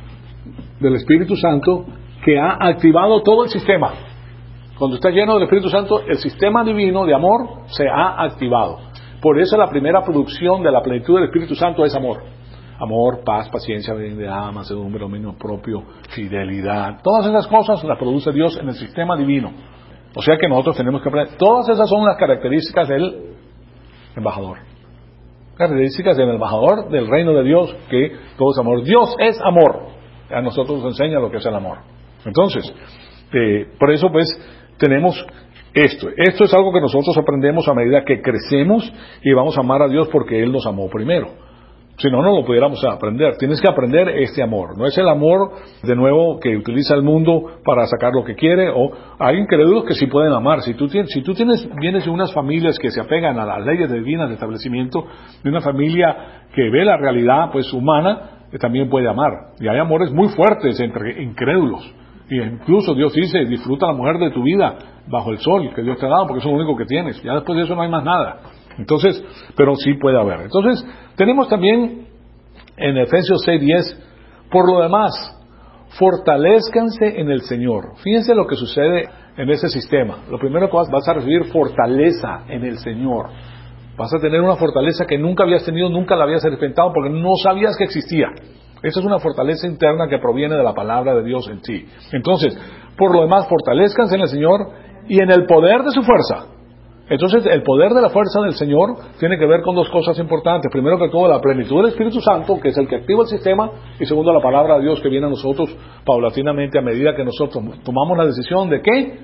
del Espíritu Santo que ha activado todo el sistema. Cuando está lleno del Espíritu Santo, el sistema divino de amor se ha activado. Por eso la primera producción de la plenitud del Espíritu Santo es amor. Amor, paz, paciencia, benignidad, mansedumbre, dominio propio, fidelidad. Todas esas cosas las produce Dios en el sistema divino. O sea que nosotros tenemos que aprender. Todas esas son las características del embajador. Características del embajador del reino de Dios, que todo es amor. Dios es amor. A nosotros nos enseña lo que es el amor. Entonces, eh, por eso pues tenemos esto. Esto es algo que nosotros aprendemos a medida que crecemos y vamos a amar a Dios porque Él nos amó primero. Si no, no lo pudiéramos aprender. Tienes que aprender este amor. No es el amor, de nuevo, que utiliza el mundo para sacar lo que quiere. O hay incrédulos que sí pueden amar. Si tú tienes, si tú tienes, vienes de unas familias que se apegan a las leyes divinas de establecimiento, de una familia que ve la realidad, pues, humana, que también puede amar. Y hay amores muy fuertes entre incrédulos. Y incluso Dios dice, disfruta la mujer de tu vida bajo el sol que Dios te ha dado, porque eso es lo único que tienes. Ya después de eso no hay más nada. Entonces, pero sí puede haber. Entonces, tenemos también en Efesios seis diez, por lo demás, fortalezcanse en el Señor. Fíjense lo que sucede en ese sistema. Lo primero que vas, vas a recibir fortaleza en el Señor. Vas a tener una fortaleza que nunca habías tenido, nunca la habías experimentado porque no sabías que existía. Esa es una fortaleza interna que proviene de la palabra de Dios en ti. Entonces, por lo demás, fortalezcanse en el Señor y en el poder de su fuerza. Entonces, el poder de la fuerza del Señor tiene que ver con dos cosas importantes. Primero que todo, la plenitud del Espíritu Santo, que es el que activa el sistema. Y segundo, la palabra de Dios que viene a nosotros paulatinamente a medida que nosotros tomamos la decisión de ¿qué?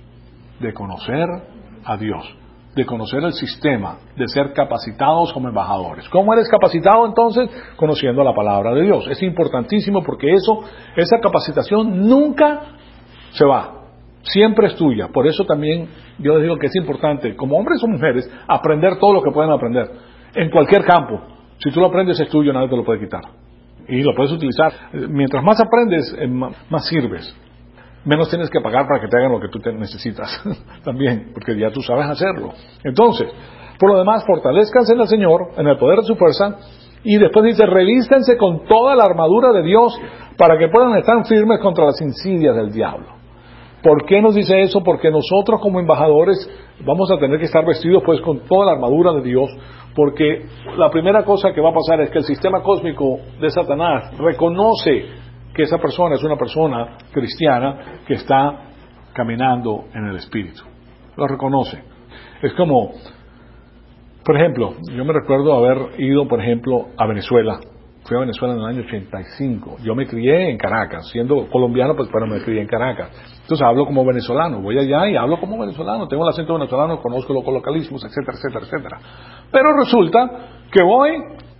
De conocer a Dios. De conocer el sistema, de ser capacitados como embajadores. ¿Cómo eres capacitado entonces? Conociendo la palabra de Dios. Es importantísimo porque eso, esa capacitación nunca se va. Siempre es tuya. Por eso también yo les digo que es importante, como hombres o mujeres, aprender todo lo que pueden aprender. En cualquier campo. Si tú lo aprendes es tuyo, nadie te lo puede quitar. Y lo puedes utilizar. Mientras más aprendes, más sirves. Menos tienes que pagar para que te hagan lo que tú te necesitas también, porque ya tú sabes hacerlo. Entonces, por lo demás, fortalezcanse en el Señor, en el poder de su fuerza, y después dice, revístanse con toda la armadura de Dios para que puedan estar firmes contra las insidias del diablo. ¿Por qué nos dice eso? Porque nosotros como embajadores vamos a tener que estar vestidos pues con toda la armadura de Dios, porque la primera cosa que va a pasar es que el sistema cósmico de Satanás reconoce que esa persona es una persona cristiana que está caminando en el Espíritu. Lo reconoce. Es como, por ejemplo, yo me recuerdo haber ido, por ejemplo, a Venezuela. Fui a Venezuela en el año ochenta y cinco. Yo me crié en Caracas, siendo colombiano, pues pero me crié en Caracas. Entonces hablo como venezolano, voy allá y hablo como venezolano, tengo el acento venezolano, conozco los colocalismos, etcétera, etcétera, etcétera. Pero resulta que voy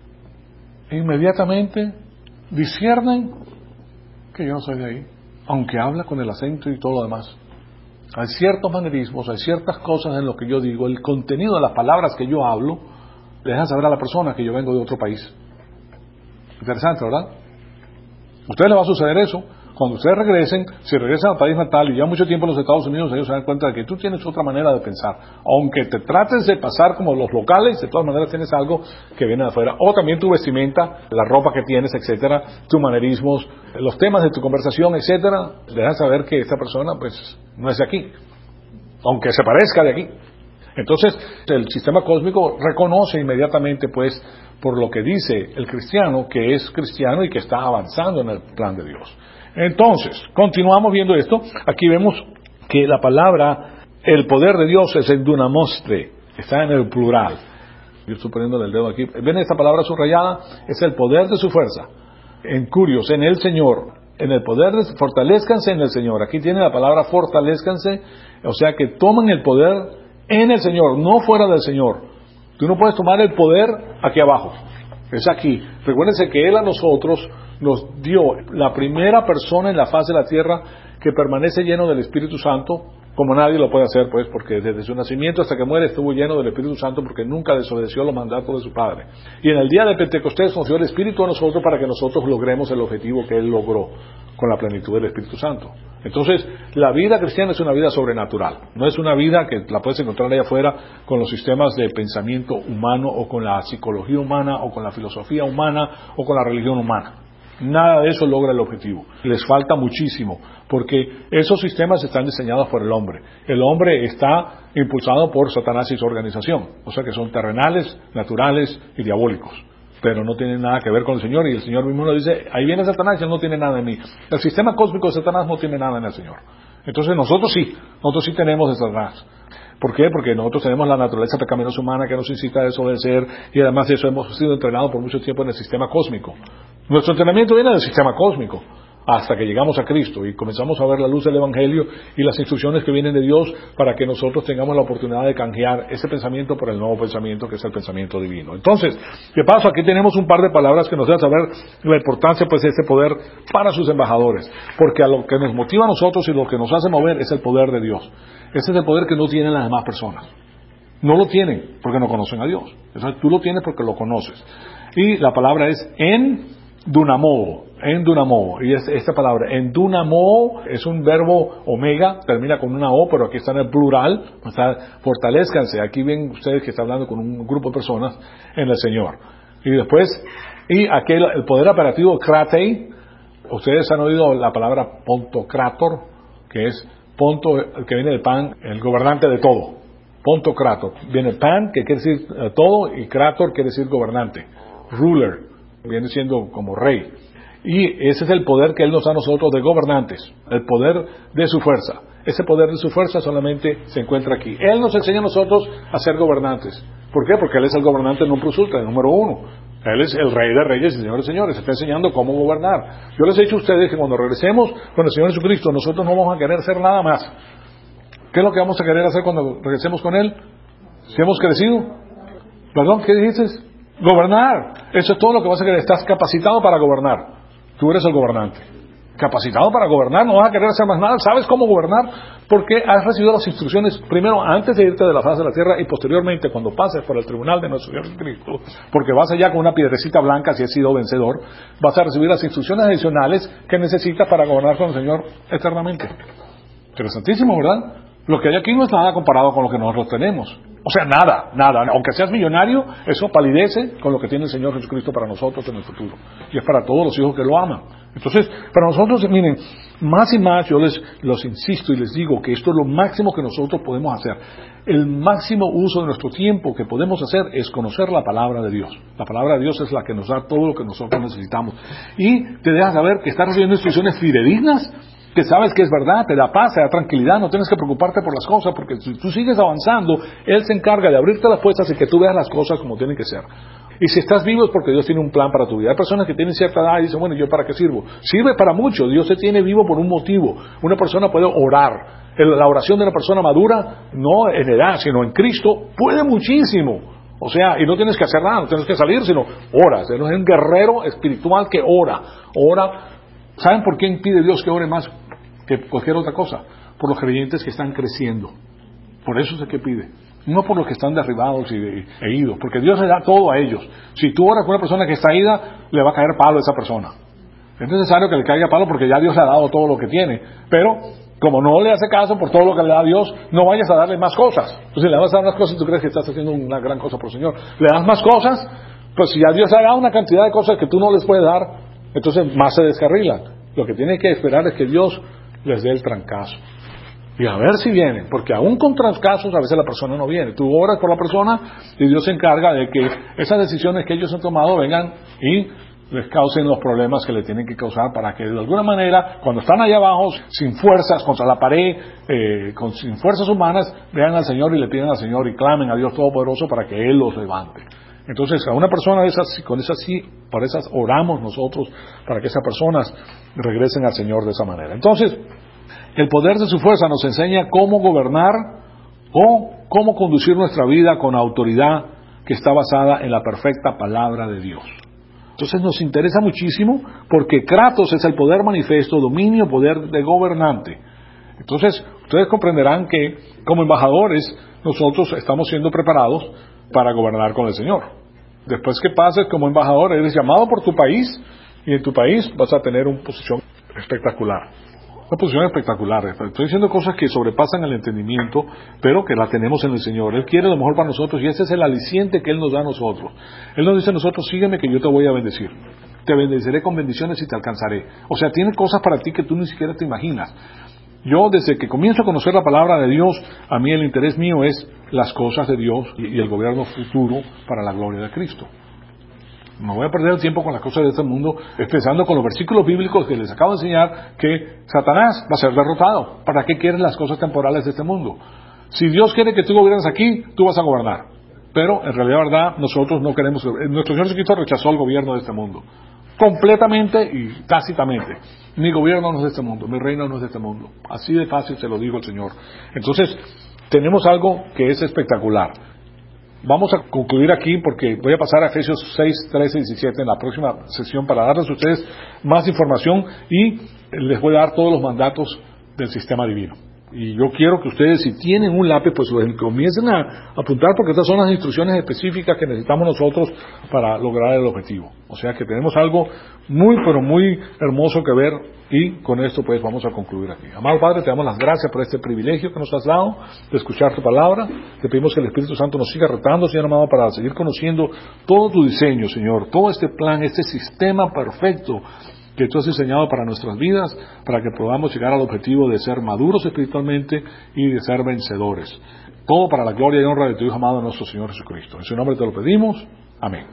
e inmediatamente disciernen que yo no soy de ahí, aunque habla con el acento y todo lo demás. Hay ciertos manerismos, hay ciertas cosas en lo que yo digo, el contenido de las palabras que yo hablo, le dejan saber a la persona que yo vengo de otro país. Interesante, ¿verdad? A ustedes les va a suceder eso. Cuando ustedes regresen, si regresan al país natal y ya mucho tiempo en los Estados Unidos, ellos se dan cuenta de que tú tienes otra manera de pensar. Aunque te trates de pasar como los locales, de todas maneras tienes algo que viene de afuera. O también tu vestimenta, la ropa que tienes, etcétera, tus manerismos, los temas de tu conversación, etcétera, dejan saber que esta persona, pues, no es de aquí. Aunque se parezca de aquí. Entonces, el sistema cósmico reconoce inmediatamente, pues, por lo que dice el cristiano, que es cristiano y que está avanzando en el plan de Dios. Entonces, continuamos viendo esto. Aquí vemos que la palabra, el poder de Dios es el dunamostre, está en el plural. Yo estoy poniéndole el dedo aquí. ¿Ven esta palabra subrayada? Es el poder de su fuerza. En curios, en el Señor, en el poder de, fortalezcanse en el Señor. Aquí tiene la palabra fortalezcanse, o sea que toman el poder en el Señor, no fuera del Señor. Tú no puedes tomar el poder aquí abajo, es aquí. Recuérdense que Él a nosotros nos dio la primera persona en la faz de la tierra que permanece lleno del Espíritu Santo, como nadie lo puede hacer, pues, porque desde su nacimiento hasta que muere estuvo lleno del Espíritu Santo, porque nunca desobedeció los mandatos de su Padre. Y en el día de Pentecostés nos dio el Espíritu a nosotros para que nosotros logremos el objetivo que Él logró con la plenitud del Espíritu Santo. Entonces, la vida cristiana es una vida sobrenatural. No es una vida que la puedes encontrar allá afuera con los sistemas de pensamiento humano o con la psicología humana o con la filosofía humana o con la religión humana. Nada de eso logra el objetivo. Les falta muchísimo, porque esos sistemas están diseñados por el hombre. El hombre está impulsado por Satanás y su organización. O sea que son terrenales, naturales y diabólicos. Pero no tienen nada que ver con el Señor, y el Señor mismo nos dice, ahí viene Satanás y él no tiene nada en mí. El sistema cósmico de Satanás no tiene nada en el Señor. Entonces nosotros sí, nosotros sí tenemos de Satanás. ¿Por qué? Porque nosotros tenemos la naturaleza pecaminosa humana que nos incita a desobedecer, y además de eso hemos sido entrenados por mucho tiempo en el sistema cósmico. Nuestro entrenamiento viene del sistema cósmico, hasta que llegamos a Cristo y comenzamos a ver la luz del Evangelio y las instrucciones que vienen de Dios para que nosotros tengamos la oportunidad de canjear ese pensamiento por el nuevo pensamiento, que es el pensamiento divino. Entonces, ¿qué pasa? Aquí tenemos un par de palabras que nos dan a saber la importancia, pues, de este poder para sus embajadores, porque a lo que nos motiva a nosotros y lo que nos hace mover es el poder de Dios. Ese es el poder que no tienen las demás personas. No lo tienen porque no conocen a Dios. Entonces, tú lo tienes porque lo conoces. Y la palabra es en dunamó, en dunamó, y es esta palabra, en dunamó, es un verbo omega, termina con una O, pero aquí está en el plural, está, fortalezcanse, aquí ven ustedes que está hablando con un grupo de personas en el Señor. Y después, y aquel, el poder operativo kratei, ustedes han oído la palabra pontocrator, que es ponto, el que viene del pan, el gobernante de todo, pontocrator, viene pan, que quiere decir eh, todo, y krator quiere decir gobernante, ruler, viene siendo como rey. Y ese es el poder que Él nos da a nosotros de gobernantes, el poder de su fuerza. Ese poder de su fuerza solamente se encuentra aquí. Él nos enseña a nosotros a ser gobernantes. ¿Por qué? Porque Él es el gobernante non plus ultra, el número uno. Él es el rey de reyes y señor de señores. Está enseñando cómo gobernar. Yo les he dicho a ustedes que cuando regresemos con el Señor Jesucristo, nosotros no vamos a querer hacer nada más. ¿Qué es lo que vamos a querer hacer cuando regresemos con Él? Si hemos crecido. ¿Perdón? ¿Qué dices? Gobernar. Eso es todo lo que vas a querer. Estás capacitado para gobernar. Tú eres el gobernante. capacitado para gobernar, no vas a querer hacer más nada, sabes cómo gobernar, porque has recibido las instrucciones primero antes de irte de la faz de la tierra y posteriormente cuando pases por el tribunal de nuestro Señor Jesucristo, porque vas allá con una piedrecita blanca si has sido vencedor, vas a recibir las instrucciones adicionales que necesitas para gobernar con el Señor eternamente. Interesantísimo, ¿verdad? Lo que hay aquí no es nada comparado con lo que nosotros tenemos. O sea, nada, nada. Aunque seas millonario, eso palidece con lo que tiene el Señor Jesucristo para nosotros en el futuro. Y es para todos los hijos que lo aman. Entonces, para nosotros, miren, más y más yo les los insisto y les digo que esto es lo máximo que nosotros podemos hacer. El máximo uso de nuestro tiempo que podemos hacer es conocer la palabra de Dios. La palabra de Dios es la que nos da todo lo que nosotros necesitamos. Y te deja saber que estás recibiendo instrucciones fidedignas, que sabes que es verdad, te da paz, te da tranquilidad, no tienes que preocuparte por las cosas, porque si tú sigues avanzando, Él se encarga de abrirte las puertas y que tú veas las cosas como tienen que ser. Y si estás vivo es porque Dios tiene un plan para tu vida. Hay personas que tienen cierta edad y dicen, bueno, ¿yo para qué sirvo? Sirve para mucho, Dios te tiene vivo por un motivo. Una persona puede orar. La oración de una persona madura, no en edad, sino en Cristo, puede muchísimo. O sea, y no tienes que hacer nada, no tienes que salir, sino oras. Él es un guerrero espiritual que ora, ora. ¿Saben por qué impide Dios que ore más que cualquier otra cosa? Por los creyentes que están creciendo. Por eso es el que pide. No por los que están derribados y, y, e idos. Porque Dios le da todo a ellos. Si tú oras con una persona que está ida, le va a caer palo a esa persona. Es necesario que le caiga palo porque ya Dios le ha dado todo lo que tiene. Pero, como no le hace caso por todo lo que le da Dios, no vayas a darle más cosas. Entonces, le vas a dar más cosas y tú crees que estás haciendo una gran cosa por el Señor. Le das más cosas, pues si ya Dios le ha dado una cantidad de cosas que tú no les puedes dar, entonces más se descarrilan. Lo que tiene que esperar es que Dios les dé el trancazo. Y a ver si vienen, porque aún con trancazos a veces la persona no viene. Tú oras por la persona y Dios se encarga de que esas decisiones que ellos han tomado vengan y les causen los problemas que le tienen que causar para que de alguna manera, cuando están allá abajo, sin fuerzas, contra la pared, eh, con, sin fuerzas humanas, vean al Señor y le piden al Señor y clamen a Dios Todopoderoso para que Él los levante. Entonces, a una persona de esas, con esas sí, por esas oramos nosotros para que esas personas regresen al Señor de esa manera. Entonces, el poder de su fuerza nos enseña cómo gobernar o cómo conducir nuestra vida con autoridad que está basada en la perfecta palabra de Dios. Entonces nos interesa muchísimo porque Kratos es el poder manifiesto, dominio, poder de gobernante. Entonces, ustedes comprenderán que como embajadores nosotros estamos siendo preparados para gobernar con el Señor. Después que pases como embajador, eres llamado por tu país y en tu país vas a tener una posición espectacular. Una posición espectacular. Estoy diciendo cosas que sobrepasan el entendimiento, pero que la tenemos en el Señor. Él quiere lo mejor para nosotros y ese es el aliciente que Él nos da a nosotros. Él nos dice a nosotros, sígueme que yo te voy a bendecir. Te bendeciré con bendiciones y te alcanzaré. O sea, tiene cosas para ti que tú ni siquiera te imaginas. Yo, desde que comienzo a conocer la palabra de Dios, a mí el interés mío es las cosas de Dios y el gobierno futuro para la gloria de Cristo. No voy a perder el tiempo con las cosas de este mundo, empezando con los versículos bíblicos que les acabo de enseñar, que Satanás va a ser derrotado. ¿Para qué quieres las cosas temporales de este mundo? Si Dios quiere que tú gobiernes aquí, tú vas a gobernar. Pero, en realidad, verdad, nosotros no queremos... Nuestro Señor Jesucristo rechazó el gobierno de este mundo. Completamente y tácitamente. Mi gobierno no es de este mundo, mi reino no es de este mundo. Así de fácil se lo digo al Señor. Entonces, tenemos algo que es espectacular. Vamos a concluir aquí porque voy a pasar a Efesios seis, trece y diecisiete en la próxima sesión para darles a ustedes más información y les voy a dar todos los mandatos del sistema divino. Y yo quiero que ustedes, si tienen un lápiz, pues comiencen a apuntar porque estas son las instrucciones específicas que necesitamos nosotros para lograr el objetivo. O sea que tenemos algo muy, pero muy hermoso que ver y con esto pues vamos a concluir aquí. Amado Padre, te damos las gracias por este privilegio que nos has dado de escuchar tu palabra. Te pedimos que el Espíritu Santo nos siga retando, Señor amado, para seguir conociendo todo tu diseño, Señor, todo este plan, este sistema perfecto que tú has diseñado para nuestras vidas, para que podamos llegar al objetivo de ser maduros espiritualmente y de ser vencedores. Todo para la gloria y honra de tu Hijo amado, nuestro Señor Jesucristo. En su nombre te lo pedimos. Amén.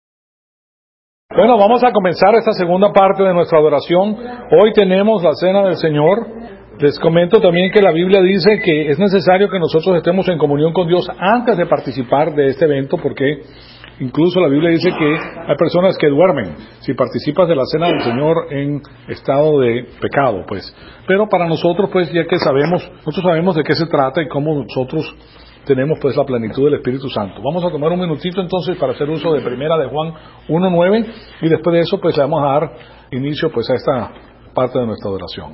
Bueno, vamos a comenzar esta segunda parte de nuestra adoración. Hoy tenemos la Cena del Señor. Les comento también que la Biblia dice que es necesario que nosotros estemos en comunión con Dios antes de participar de este evento, porque incluso la Biblia dice que hay personas que duermen si participas de la Cena del Señor en estado de pecado, pues. Pero para nosotros, pues, ya que sabemos, nosotros sabemos de qué se trata y cómo nosotros tenemos, pues, la plenitud del Espíritu Santo. Vamos a tomar un minutito, entonces, para hacer uso de Primera de Juan uno nueve y después de eso, pues, le vamos a dar inicio, pues, a esta parte de nuestra adoración.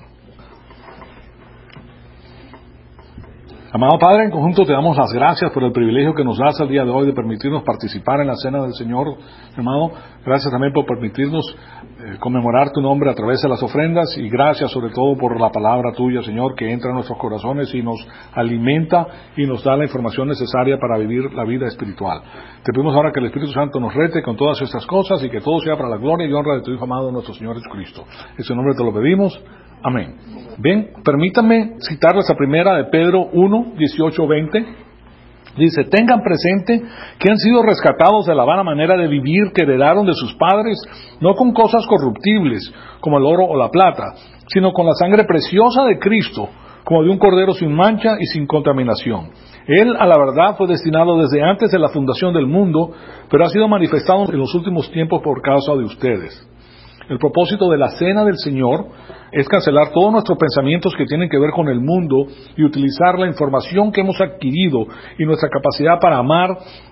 Amado Padre, en conjunto te damos las gracias por el privilegio que nos das el día de hoy de permitirnos participar en la cena del Señor, hermano. Gracias también por permitirnos eh, conmemorar tu nombre a través de las ofrendas, y gracias sobre todo por la palabra tuya, Señor, que entra en nuestros corazones y nos alimenta y nos da la información necesaria para vivir la vida espiritual. Te pedimos ahora que el Espíritu Santo nos rete con todas estas cosas y que todo sea para la gloria y honra de tu Hijo amado, nuestro Señor Jesucristo. En su nombre te lo pedimos. Amén. Bien, permítanme citarles la primera de Pedro uno, dieciocho, veinte. Dice: tengan presente que han sido rescatados de la vana manera de vivir que heredaron de sus padres, no con cosas corruptibles, como el oro o la plata, sino con la sangre preciosa de Cristo, como de un cordero sin mancha y sin contaminación. Él, a la verdad, fue destinado desde antes de la fundación del mundo, pero ha sido manifestado en los últimos tiempos por causa de ustedes. El propósito de la cena del Señor es cancelar todos nuestros pensamientos que tienen que ver con el mundo y utilizar la información que hemos adquirido y nuestra capacidad para amar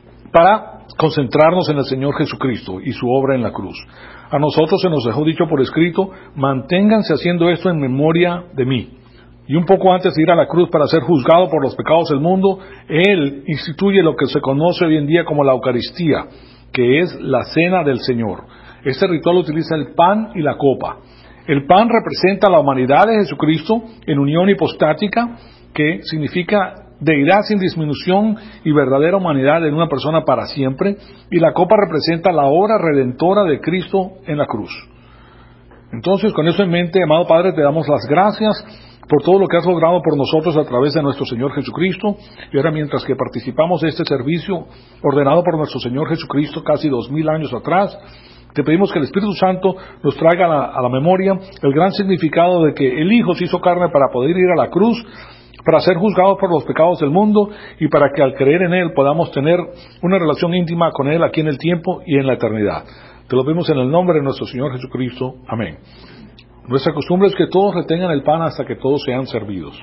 para concentrarnos en el Señor Jesucristo y su obra en la cruz. A nosotros se nos dejó dicho por escrito: manténganse haciendo esto en memoria de mí. Y un poco antes de ir a la cruz para ser juzgado por los pecados del mundo, Él instituye lo que se conoce hoy en día como la Eucaristía, que es la cena del Señor. Este ritual utiliza el pan y la copa. El pan representa la humanidad de Jesucristo en unión hipostática, que significa deidad sin disminución y verdadera humanidad en una persona para siempre, y la copa representa la obra redentora de Cristo en la cruz. Entonces, con eso en mente, amado Padre, te damos las gracias por todo lo que has logrado por nosotros a través de nuestro Señor Jesucristo. Y ahora, mientras que participamos de este servicio ordenado por nuestro Señor Jesucristo casi dos mil años atrás, te pedimos que el Espíritu Santo nos traiga a la, a la memoria el gran significado de que el Hijo se hizo carne para poder ir a la cruz, para ser juzgados por los pecados del mundo, y para que al creer en Él podamos tener una relación íntima con Él aquí en el tiempo y en la eternidad. Te lo pedimos en el nombre de nuestro Señor Jesucristo. Amén. Nuestra costumbre es que todos retengan el pan hasta que todos sean servidos.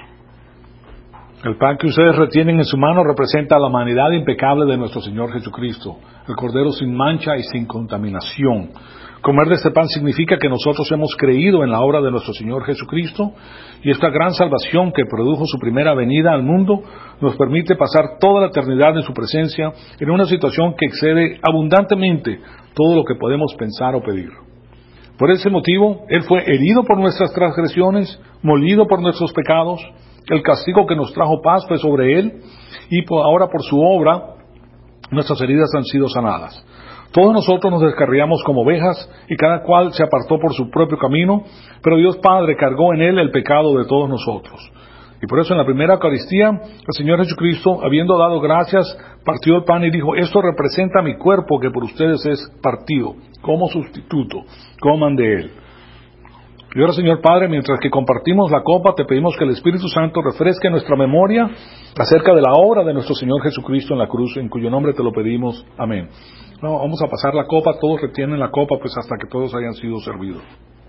El pan que ustedes retienen en su mano representa la humanidad impecable de nuestro Señor Jesucristo, el Cordero sin mancha y sin contaminación. Comer de este pan significa que nosotros hemos creído en la obra de nuestro Señor Jesucristo, y esta gran salvación que produjo su primera venida al mundo nos permite pasar toda la eternidad en su presencia en una situación que excede abundantemente todo lo que podemos pensar o pedir. Por ese motivo, Él fue herido por nuestras transgresiones, molido por nuestros pecados. El castigo que nos trajo paz fue sobre Él, y por, ahora por su obra nuestras heridas han sido sanadas. Todos nosotros nos descarriamos como ovejas, y cada cual se apartó por su propio camino, pero Dios Padre cargó en Él el pecado de todos nosotros. Y por eso en la primera Eucaristía, el Señor Jesucristo, habiendo dado gracias, partió el pan y dijo: esto representa mi cuerpo que por ustedes es partido, como sustituto, coman de Él. Y ahora, Señor Padre, mientras que compartimos la copa, te pedimos que el Espíritu Santo refresque nuestra memoria acerca de la obra de nuestro Señor Jesucristo en la cruz, en cuyo nombre te lo pedimos. Amén. No, vamos a pasar la copa, todos retienen la copa, pues hasta que todos hayan sido servidos.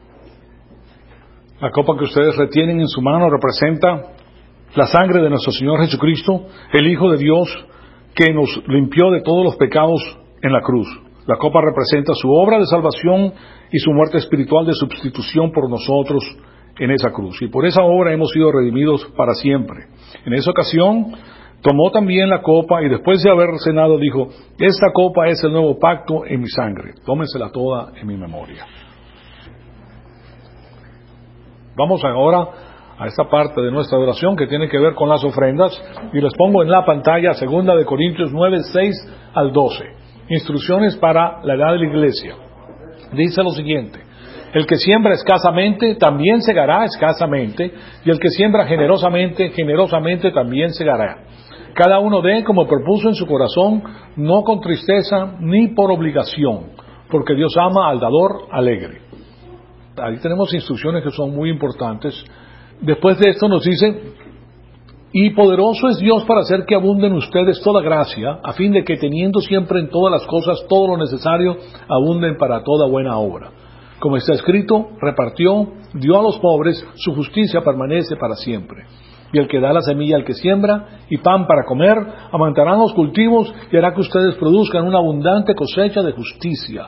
La copa que ustedes retienen en su mano representa la sangre de nuestro Señor Jesucristo, el Hijo de Dios, que nos limpió de todos los pecados en la cruz. La copa representa su obra de salvación y su muerte espiritual de sustitución por nosotros en esa cruz. Y por esa obra hemos sido redimidos para siempre. En esa ocasión tomó también la copa y después de haber cenado dijo: esta copa es el nuevo pacto en mi sangre. Tómensela toda en mi memoria. Vamos ahora a esta parte de nuestra oración que tiene que ver con las ofrendas, y les pongo en la pantalla segunda de Corintios nueve, seis al doce. Instrucciones para la edad de la iglesia. Dice lo siguiente: el que siembra escasamente también segará escasamente, y el que siembra generosamente, generosamente también segará. Cada uno dé como propuso en su corazón, no con tristeza ni por obligación, porque Dios ama al dador alegre. Ahí tenemos instrucciones que son muy importantes. Después de esto nos dice: y poderoso es Dios para hacer que abunde en ustedes toda gracia, a fin de que teniendo siempre en todas las cosas todo lo necesario, abunden para toda buena obra. Como está escrito, repartió, dio a los pobres, su justicia permanece para siempre. Y el que da la semilla al que siembra, y pan para comer, aumentarán los cultivos, y hará que ustedes produzcan una abundante cosecha de justicia,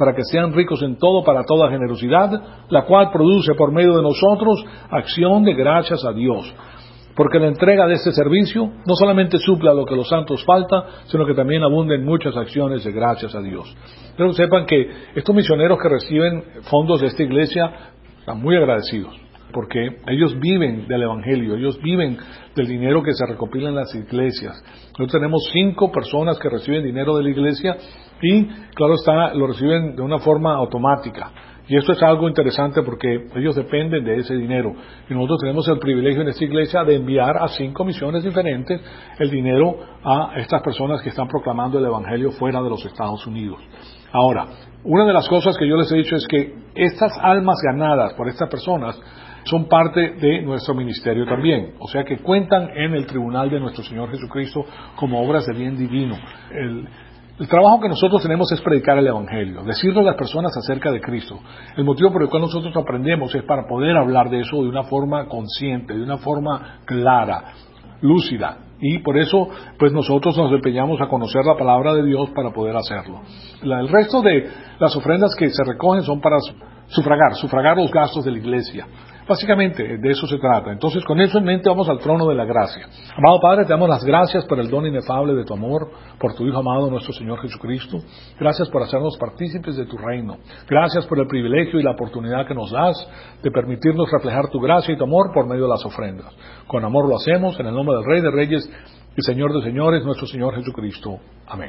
para que sean ricos en todo para toda generosidad, la cual produce por medio de nosotros acción de gracias a Dios. Porque la entrega de este servicio no solamente supla lo que los santos falta, sino que también abunda en muchas acciones de gracias a Dios. Pero que sepan que estos misioneros que reciben fondos de esta iglesia están muy agradecidos, porque ellos viven del evangelio, ellos viven del dinero que se recopila en las iglesias. Nosotros tenemos cinco personas que reciben dinero de la iglesia y, claro está, lo reciben de una forma automática. Y esto es algo interesante porque ellos dependen de ese dinero. Y nosotros tenemos el privilegio en esta iglesia de enviar a cinco misiones diferentes el dinero a estas personas que están proclamando el evangelio fuera de los Estados Unidos. Ahora, una de las cosas que yo les he dicho es que estas almas ganadas por estas personas son parte de nuestro ministerio también. O sea que cuentan en el tribunal de nuestro Señor Jesucristo como obras de bien divino. El, El trabajo que nosotros tenemos es predicar el evangelio, decirle a las personas acerca de Cristo. El motivo por el cual nosotros aprendemos es para poder hablar de eso de una forma consciente, de una forma clara, lúcida. Y por eso, pues nosotros nos empeñamos a conocer la palabra de Dios para poder hacerlo. La, el resto de las ofrendas que se recogen son para sufragar, sufragar los gastos de la iglesia. Básicamente, de eso se trata. Entonces, con eso en mente, vamos al trono de la gracia. Amado Padre, te damos las gracias por el don inefable de tu amor, por tu Hijo amado, nuestro Señor Jesucristo. Gracias por hacernos partícipes de tu reino. Gracias por el privilegio y la oportunidad que nos das de permitirnos reflejar tu gracia y tu amor por medio de las ofrendas. Con amor lo hacemos, en el nombre del Rey de Reyes y Señor de Señores, nuestro Señor Jesucristo. Amén.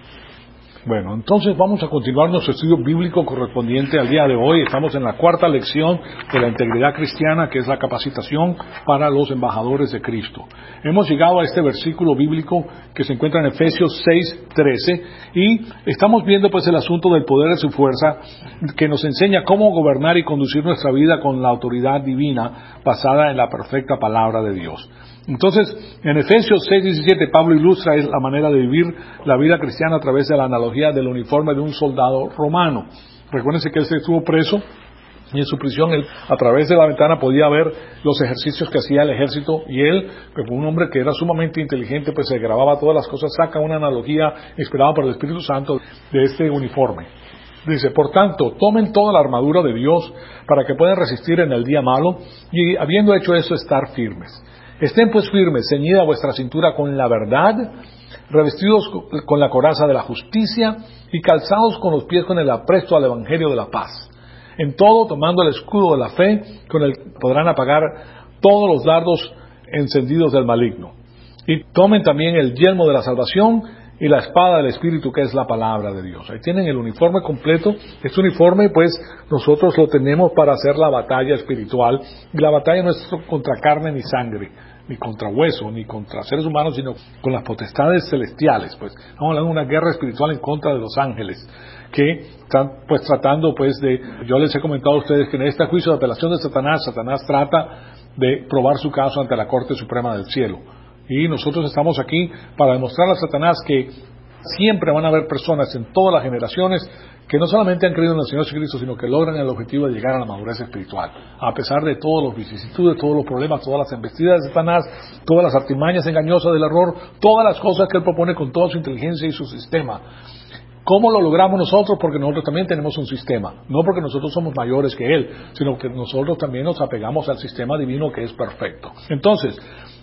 Bueno, entonces vamos a continuar nuestro estudio bíblico correspondiente al día de hoy. Estamos en la cuarta lección de la integridad cristiana, que es la capacitación para los embajadores de Cristo. Hemos llegado a este versículo bíblico que se encuentra en Efesios seis trece y estamos viendo pues el asunto del poder de su fuerza, que nos enseña cómo gobernar y conducir nuestra vida con la autoridad divina basada en la perfecta palabra de Dios. Entonces, en Efesios seis diecisiete, Pablo ilustra la manera de vivir la vida cristiana a través de la analogía del uniforme de un soldado romano. Recuérdense que él estuvo preso y en su prisión él, a través de la ventana podía ver los ejercicios que hacía el ejército, y él, como un hombre que era sumamente inteligente, pues se grababa todas las cosas, saca una analogía inspirada por el Espíritu Santo de este uniforme. Dice, por tanto, tomen toda la armadura de Dios para que puedan resistir en el día malo y, habiendo hecho eso, estar firmes. Estén pues firmes, ceñida vuestra cintura con la verdad, revestidos con la coraza de la justicia y calzados con los pies con el apresto al evangelio de la paz. En todo, tomando el escudo de la fe, con el que podrán apagar todos los dardos encendidos del maligno. Y tomen también el yelmo de la salvación y la espada del Espíritu, que es la palabra de Dios. Ahí tienen el uniforme completo. Este uniforme, pues, nosotros lo tenemos para hacer la batalla espiritual. Y la batalla no es contra carne ni sangre, ni contra hueso, ni contra seres humanos, sino con las potestades celestiales. Pues, estamos hablando de una guerra espiritual en contra de los ángeles, que están, pues, tratando, pues, de... Yo les he comentado a ustedes que en este juicio de apelación de Satanás, Satanás trata de probar su caso ante la Corte Suprema del Cielo. Y nosotros estamos aquí para demostrar a Satanás que siempre van a haber personas en todas las generaciones que no solamente han creído en el Señor Jesucristo, sino que logran el objetivo de llegar a la madurez espiritual. A pesar de todos los vicisitudes, todos los problemas, todas las embestidas de Satanás, todas las artimañas engañosas del error, todas las cosas que él propone con toda su inteligencia y su sistema. ¿Cómo lo logramos nosotros? Porque nosotros también tenemos un sistema. No porque nosotros somos mayores que él, sino que nosotros también nos apegamos al sistema divino que es perfecto. Entonces,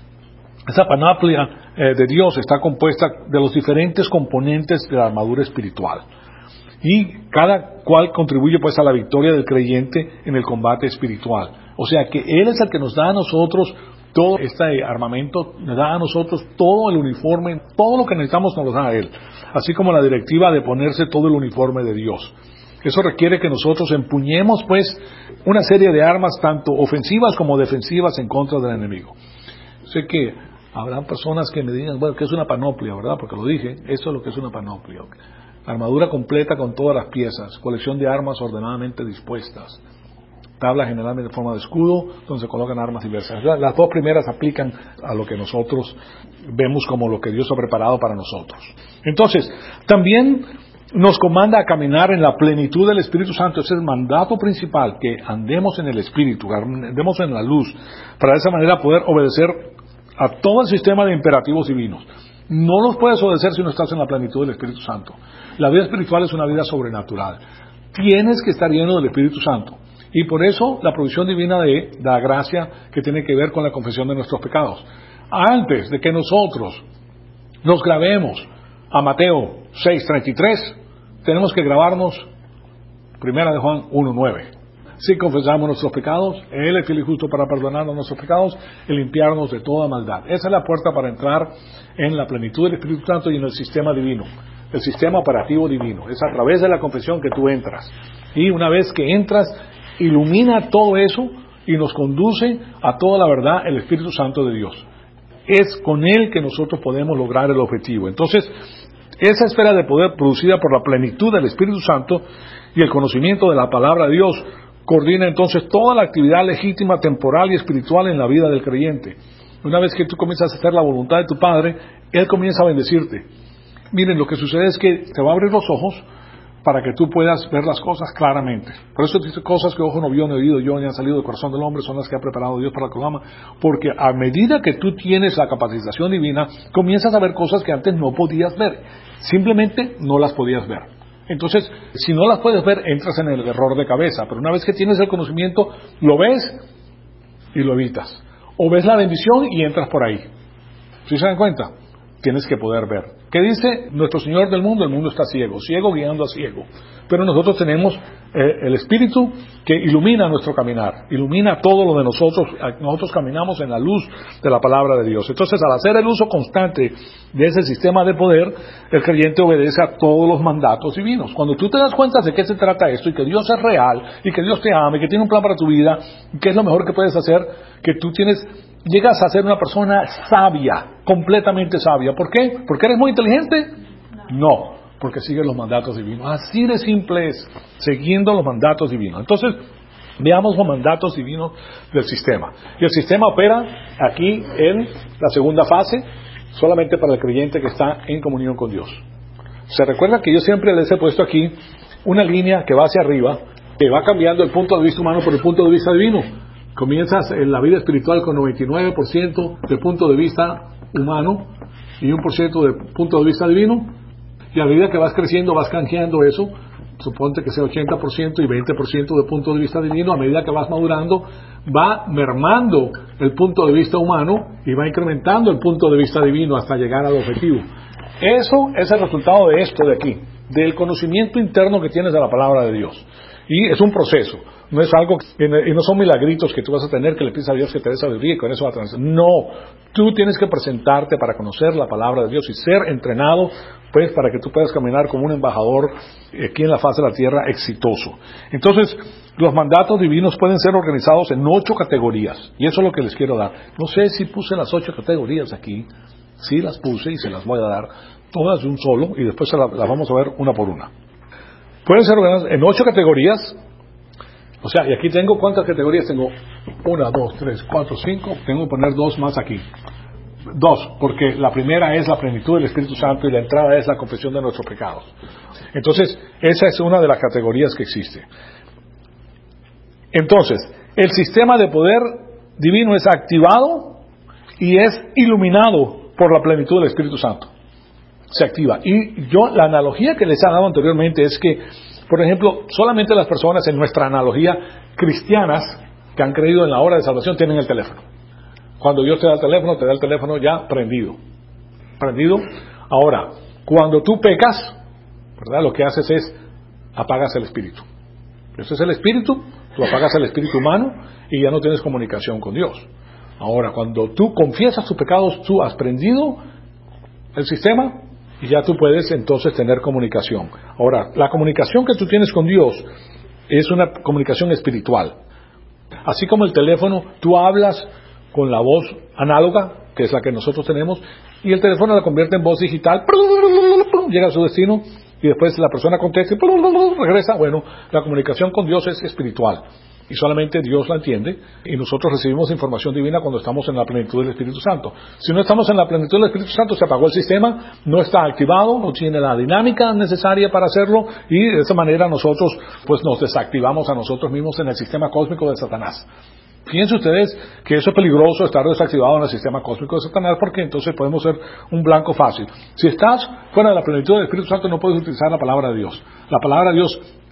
esa panoplia eh, de Dios está compuesta de los diferentes componentes de la armadura espiritual. Y cada cual contribuye pues a la victoria del creyente en el combate espiritual. O sea que Él es el que nos da a nosotros todo este armamento, nos da a nosotros todo el uniforme, todo lo que necesitamos nos lo da a Él. Así como la directiva de ponerse todo el uniforme de Dios. Eso requiere que nosotros empuñemos pues una serie de armas tanto ofensivas como defensivas en contra del enemigo. Sé que habrá personas que me digan, bueno, ¿qué es una panoplia, verdad? Porque lo dije, eso es lo que es una panoplia. Armadura completa con todas las piezas, colección de armas ordenadamente dispuestas, tabla generalmente en forma de escudo, donde se colocan armas diversas. Las dos primeras aplican a lo que nosotros vemos como lo que Dios ha preparado para nosotros. Entonces, también nos comanda a caminar en la plenitud del Espíritu Santo. Ese es el mandato principal, que andemos en el Espíritu, andemos en la luz, para de esa manera poder obedecer a todo el sistema de imperativos divinos. No los puedes obedecer si no estás en la plenitud del Espíritu Santo. La vida espiritual es una vida sobrenatural. tienes que estar lleno del Espíritu Santo. Y por eso la provisión divina de la gracia que tiene que ver con la confesión de nuestros pecados. Antes de que nosotros nos grabemos a Mateo seis treinta y tres, tenemos que grabarnos Primera de Juan uno nueve. Si confesamos nuestros pecados, Él es fiel y justo para perdonarnos nuestros pecados y limpiarnos de toda maldad. Esa es la puerta para entrar en la plenitud del Espíritu Santo y en el sistema divino, el sistema operativo divino. Es a través de la confesión que tú entras. Y una vez que entras, ilumina todo eso y nos conduce a toda la verdad el Espíritu Santo de Dios. Es con Él que nosotros podemos lograr el objetivo. Entonces, esa esfera de poder producida por la plenitud del Espíritu Santo y el conocimiento de la palabra de Dios coordina entonces toda la actividad legítima, temporal y espiritual en la vida del creyente. Una vez que tú comienzas a hacer la voluntad de tu Padre, Él comienza a bendecirte. Miren, lo que sucede es que te va a abrir los ojos para que tú puedas ver las cosas claramente. Por eso dice cosas que ojo no vio, ni oído yo, ni han salido del corazón del hombre, son las que ha preparado Dios para la que lo ama. Porque a medida que tú tienes la capacitación divina, comienzas a ver cosas que antes no podías ver. Simplemente no las podías ver. Entonces, si no las puedes ver, entras en el error de cabeza. Pero una vez que tienes el conocimiento, lo ves y lo evitas. O ves la bendición y entras por ahí. ¿Sí se dan cuenta? Tienes que poder ver. ¿Qué dice nuestro Señor del mundo? El mundo está ciego, ciego guiando a ciego. Pero nosotros tenemos eh, el Espíritu que ilumina nuestro caminar, ilumina todo lo de nosotros. Nosotros caminamos en la luz de la palabra de Dios. Entonces, al hacer el uso constante de ese sistema de poder, el creyente obedece a todos los mandatos divinos. Cuando tú te das cuenta de qué se trata esto, y que Dios es real, y que Dios te ama, y que tiene un plan para tu vida, y que es lo mejor que puedes hacer, que tú tienes... llegas a ser una persona sabia, completamente sabia. ¿Por qué? ¿Porque eres muy inteligente? No, porque sigues los mandatos divinos. Así de simple es, siguiendo los mandatos divinos. Entonces, veamos los mandatos divinos del sistema. Y el sistema opera aquí en la segunda fase, solamente para el creyente que está en comunión con Dios. Se recuerda que yo siempre les he puesto aquí una línea que va hacia arriba, que va cambiando el punto de vista humano por el punto de vista divino. Comienzas en la vida espiritual con noventa y nueve por ciento de punto de vista humano y un por ciento de punto de vista divino, y a medida que vas creciendo vas canjeando eso, suponte que sea ochenta por ciento y veinte por ciento de punto de vista divino. A medida que vas madurando va mermando el punto de vista humano y va incrementando el punto de vista divino hasta llegar al objetivo. Eso es el resultado de esto de aquí, del conocimiento interno que tienes de la palabra de Dios. Y es un proceso, no es algo, que, y no son milagritos que tú vas a tener que le pides a Dios que te dé sabiduría y con eso va a transformar. No, tú tienes que presentarte para conocer la palabra de Dios y ser entrenado, pues, para que tú puedas caminar como un embajador aquí en la faz de la tierra exitoso. Entonces, los mandatos divinos pueden ser organizados en ocho categorías, y eso es lo que les quiero dar. No sé si puse las ocho categorías aquí, sí las puse y se las voy a dar todas de un solo, y después las la vamos a ver una por una. Pueden ser organizadas en ocho categorías. O sea, y aquí tengo, ¿cuántas categorías tengo? Una, dos, tres, cuatro, cinco. Tengo que poner dos más aquí. Dos, porque la primera es la plenitud del Espíritu Santo y la entrada es la confesión de nuestros pecados. Entonces, esa es una de las categorías que existe. Entonces, el sistema de poder divino es activado y es iluminado por la plenitud del Espíritu Santo. Se activa. Y yo, la analogía que les he dado anteriormente es que, por ejemplo, solamente las personas en nuestra analogía cristianas que han creído en la obra de salvación tienen el teléfono. Cuando Dios te da el teléfono, te da el teléfono ya prendido. Prendido. Ahora, cuando tú pecas, ¿verdad? Lo que haces es apagas el espíritu. Ese es el espíritu, tú apagas el espíritu humano y ya no tienes comunicación con Dios. Ahora, cuando tú confiesas tus pecados, tú has prendido el sistema y ya tú puedes entonces tener comunicación. Ahora, la comunicación que tú tienes con Dios es una comunicación espiritual. Así como el teléfono, tú hablas con la voz análoga, que es la que nosotros tenemos, y el teléfono la convierte en voz digital, llega a su destino, y después la persona contesta y regresa. Bueno, la comunicación con Dios es espiritual, y solamente Dios la entiende, y nosotros recibimos información divina cuando estamos en la plenitud del Espíritu Santo. Si no estamos en la plenitud del Espíritu Santo, se apagó el sistema, no está activado, no tiene la dinámica necesaria para hacerlo, y de esa manera nosotros pues nos desactivamos a nosotros mismos en el sistema cósmico de Satanás. Fíjense ustedes que eso es peligroso, estar desactivado en el sistema cósmico de Satanás, porque entonces podemos ser un blanco fácil. Si estás fuera de la plenitud del Espíritu Santo, no puedes utilizar la palabra de Dios. La palabra de Dios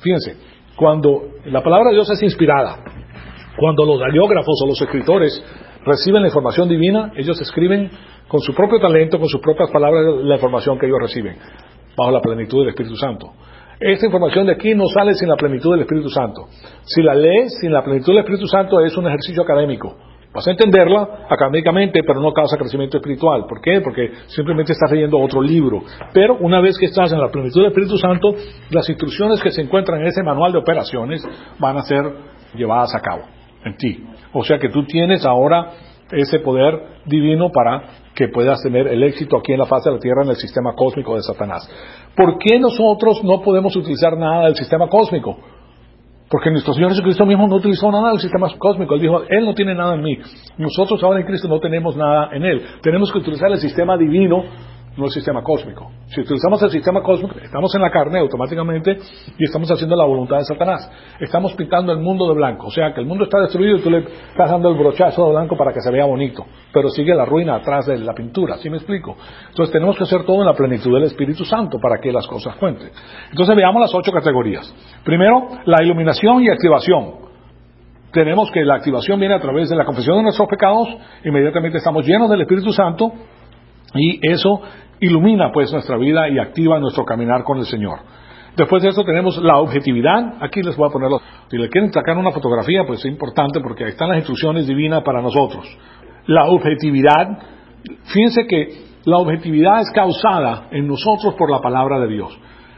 Fíjense, cuando la palabra de Dios es inspirada, cuando los haliógrafos o los escritores reciben la información divina, ellos escriben con su propio talento, con sus propias palabras, la información que ellos reciben, bajo la plenitud del Espíritu Santo. Esta información de aquí no sale sin la plenitud del Espíritu Santo. Si la lees sin la plenitud del Espíritu Santo, es un ejercicio académico. Vas a entenderla académicamente, pero no causa crecimiento espiritual. ¿Por qué? Porque simplemente estás leyendo otro libro. Pero una vez que estás en la plenitud del Espíritu Santo, las instrucciones que se encuentran en ese manual de operaciones van a ser llevadas a cabo en ti. O sea que tú tienes ahora ese poder divino para que puedas tener el éxito aquí en la faz de la tierra en el sistema cósmico de Satanás. ¿Por qué nosotros no podemos utilizar nada del sistema cósmico? Porque nuestro Señor Jesucristo mismo no utilizó nada del sistema cósmico. Él dijo, Él no tiene nada en mí. Nosotros ahora en Cristo no tenemos nada en Él. Tenemos que utilizar el sistema divino, no el sistema cósmico. Si utilizamos el sistema cósmico, estamos en la carne automáticamente y estamos haciendo la voluntad de Satanás. Estamos pintando el mundo de blanco. O sea que el mundo está destruido y tú le estás dando el brochazo de blanco para que se vea bonito. Pero sigue la ruina atrás de la pintura. ¿Sí me explico? Entonces tenemos que hacer todo en la plenitud del Espíritu Santo para que las cosas cuenten. Entonces veamos las ocho categorías. Primero, la iluminación y activación. Tenemos que la activación viene a través de la confesión de nuestros pecados. Inmediatamente estamos llenos del Espíritu Santo. Y eso ilumina pues nuestra vida y activa nuestro caminar con el Señor. Después de eso tenemos la objetividad. Aquí les voy a ponerlo. Si le quieren sacar una fotografía, pues es importante porque ahí están las instrucciones divinas para nosotros. La objetividad, fíjense que la objetividad es causada en nosotros por la palabra de Dios.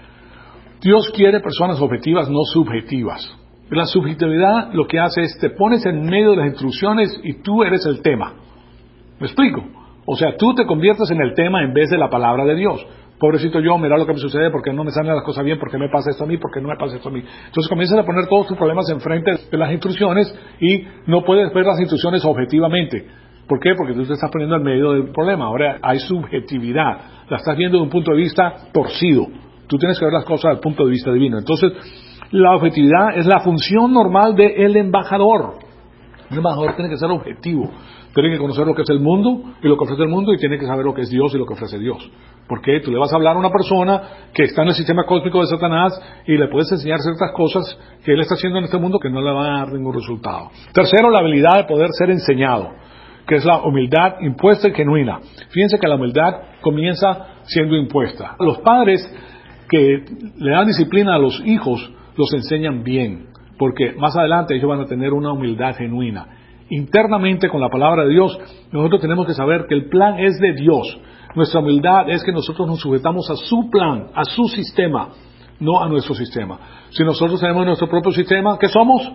Dios quiere personas objetivas, no subjetivas. La subjetividad lo que hace es te pones en medio de las instrucciones y tú eres el tema. ¿Me explico? O sea, tú te conviertes en el tema en vez de la palabra de Dios. Pobrecito yo, mira lo que me sucede, porque no me salen las cosas bien, porque me pasa esto a mí, porque no me pasa esto a mí. Entonces comienzas a poner todos tus problemas enfrente de las instrucciones y no puedes ver las instrucciones objetivamente. ¿Por qué? Porque tú te estás poniendo en medio del problema. Ahora hay subjetividad. La estás viendo de un punto de vista torcido. Tú tienes que ver las cosas desde el punto de vista divino. Entonces, la objetividad es la función normal del embajador. Un embajador tiene que ser objetivo. Tiene que conocer lo que es el mundo y lo que ofrece el mundo y tiene que saber lo que es Dios y lo que ofrece Dios. Porque tú le vas a hablar a una persona que está en el sistema cósmico de Satanás y le puedes enseñar ciertas cosas que él está haciendo en este mundo que no le van a dar ningún resultado. Tercero, la habilidad de poder ser enseñado, que es la humildad impuesta y genuina. Fíjense que la humildad comienza siendo impuesta. Los padres que le dan disciplina a los hijos los enseñan bien, porque más adelante ellos van a tener una humildad genuina. Internamente, con la palabra de Dios, nosotros tenemos que saber que el plan es de Dios. Nuestra humildad es que nosotros nos sujetamos a su plan, a su sistema, no a nuestro sistema. Si nosotros tenemos nuestro propio sistema, ¿qué somos?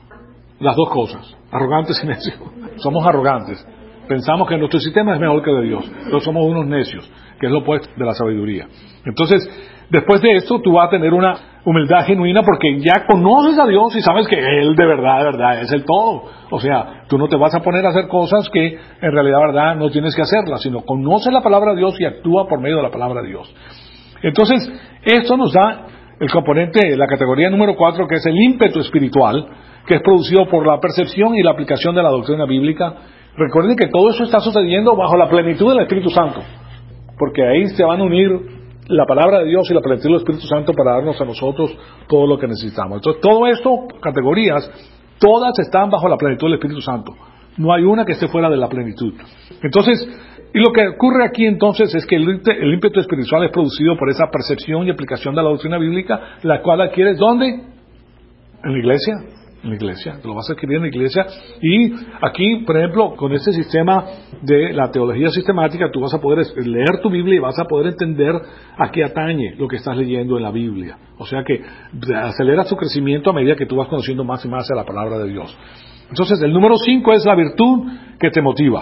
Las dos cosas, arrogantes y necios. Somos arrogantes. Pensamos que nuestro sistema es mejor que el de Dios. Pero somos unos necios, que es lo opuesto de la sabiduría. Entonces, después de esto, tú vas a tener una humildad genuina porque ya conoces a Dios y sabes que Él de verdad, de verdad es el todo. O sea, tú no te vas a poner a hacer cosas que en realidad, verdad, no tienes que hacerlas, sino conoce la palabra de Dios y actúa por medio de la palabra de Dios. Entonces, esto nos da el componente, la categoría número cuatro, que es el ímpetu espiritual, que es producido por la percepción y la aplicación de la doctrina bíblica. Recuerden que todo eso está sucediendo bajo la plenitud del Espíritu Santo, porque ahí se van a unir la palabra de Dios y la plenitud del Espíritu Santo para darnos a nosotros todo lo que necesitamos. Entonces, todo esto, categorías, todas están bajo la plenitud del Espíritu Santo. No hay una que esté fuera de la plenitud. Entonces, y lo que ocurre aquí entonces es que el, el ímpetu espiritual es producido por esa percepción y aplicación de la doctrina bíblica, la cual adquieres ¿dónde? En la iglesia. En la iglesia, lo vas a adquirir en la iglesia. Y aquí, por ejemplo, con este sistema de la teología sistemática, tú vas a poder leer tu Biblia y vas a poder entender a qué atañe lo que estás leyendo en la Biblia. O sea que acelera tu crecimiento a medida que tú vas conociendo más y más a la palabra de Dios. Entonces, el número cinco es la virtud que te motiva.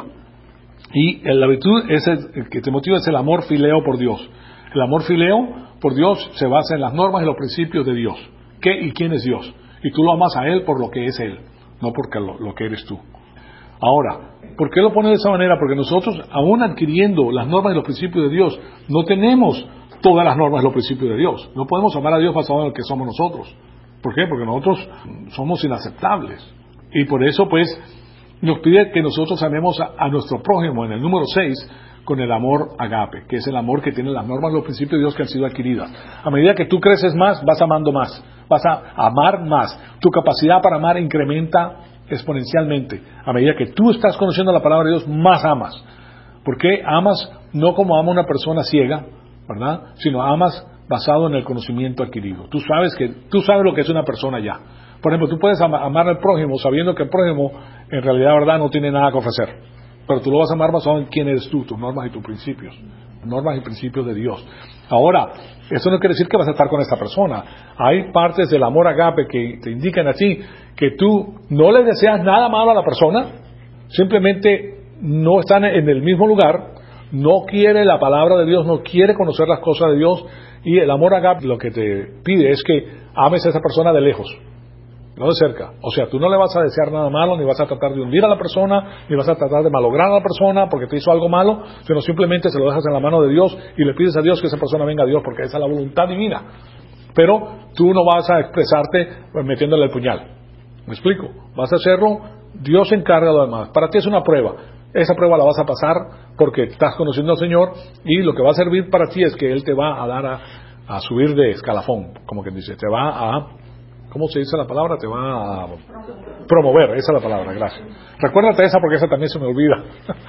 Y la virtud es el, que te motiva es el amor fileo por Dios. El amor fileo por Dios se basa en las normas y los principios de Dios. ¿Qué y quién es Dios? Y tú lo amas a Él por lo que es Él, no porque lo, lo que eres tú. Ahora, ¿por qué lo pone de esa manera? Porque nosotros, aún adquiriendo las normas y los principios de Dios, no tenemos todas las normas y los principios de Dios. No podemos amar a Dios basado en lo que somos nosotros. ¿Por qué? Porque nosotros somos inaceptables. Y por eso, pues, nos pide que nosotros amemos a, a nuestro prójimo en el número seis con el amor agape, que es el amor que tiene las normas y los principios de Dios que han sido adquiridas. A medida que tú creces más, vas amando más. vas a amar más. Tu capacidad para amar incrementa exponencialmente. A medida que tú estás conociendo la palabra de Dios, más amas. Porque amas no como ama una persona ciega, ¿verdad? Sino amas basado en el conocimiento adquirido. Tú sabes que tú sabes lo que es una persona ya. Por ejemplo, tú puedes ama, amar al prójimo sabiendo que el prójimo en realidad, verdad, no tiene nada que ofrecer. Pero tú lo vas a amar basado en quién eres tú, tus normas y tus principios. Normas y principios de Dios. Ahora, eso no quiere decir que vas a estar con esta persona. Hay partes del amor agape que te indican a ti que tú no le deseas nada malo a la persona, simplemente no están en el mismo lugar, no quiere la palabra de Dios, no quiere conocer las cosas de Dios, y el amor agape lo que te pide es que ames a esa persona de lejos, no de cerca. O sea, tú no le vas a desear nada malo, ni vas a tratar de hundir a la persona, ni vas a tratar de malograr a la persona porque te hizo algo malo, sino simplemente se lo dejas en la mano de Dios y le pides a Dios que esa persona venga a Dios, porque esa es la voluntad divina. Pero tú no vas a expresarte metiéndole el puñal. ¿Me explico? Vas a hacerlo, Dios se encarga de lo demás. Para ti es una prueba. Esa prueba la vas a pasar porque estás conociendo al Señor, y lo que va a servir para ti es que Él te va a dar a, a subir de escalafón, como que dice, te va a... ¿Cómo se dice la palabra? Te va a promover, esa es la palabra, gracias. Recuérdate esa porque esa también se me olvida.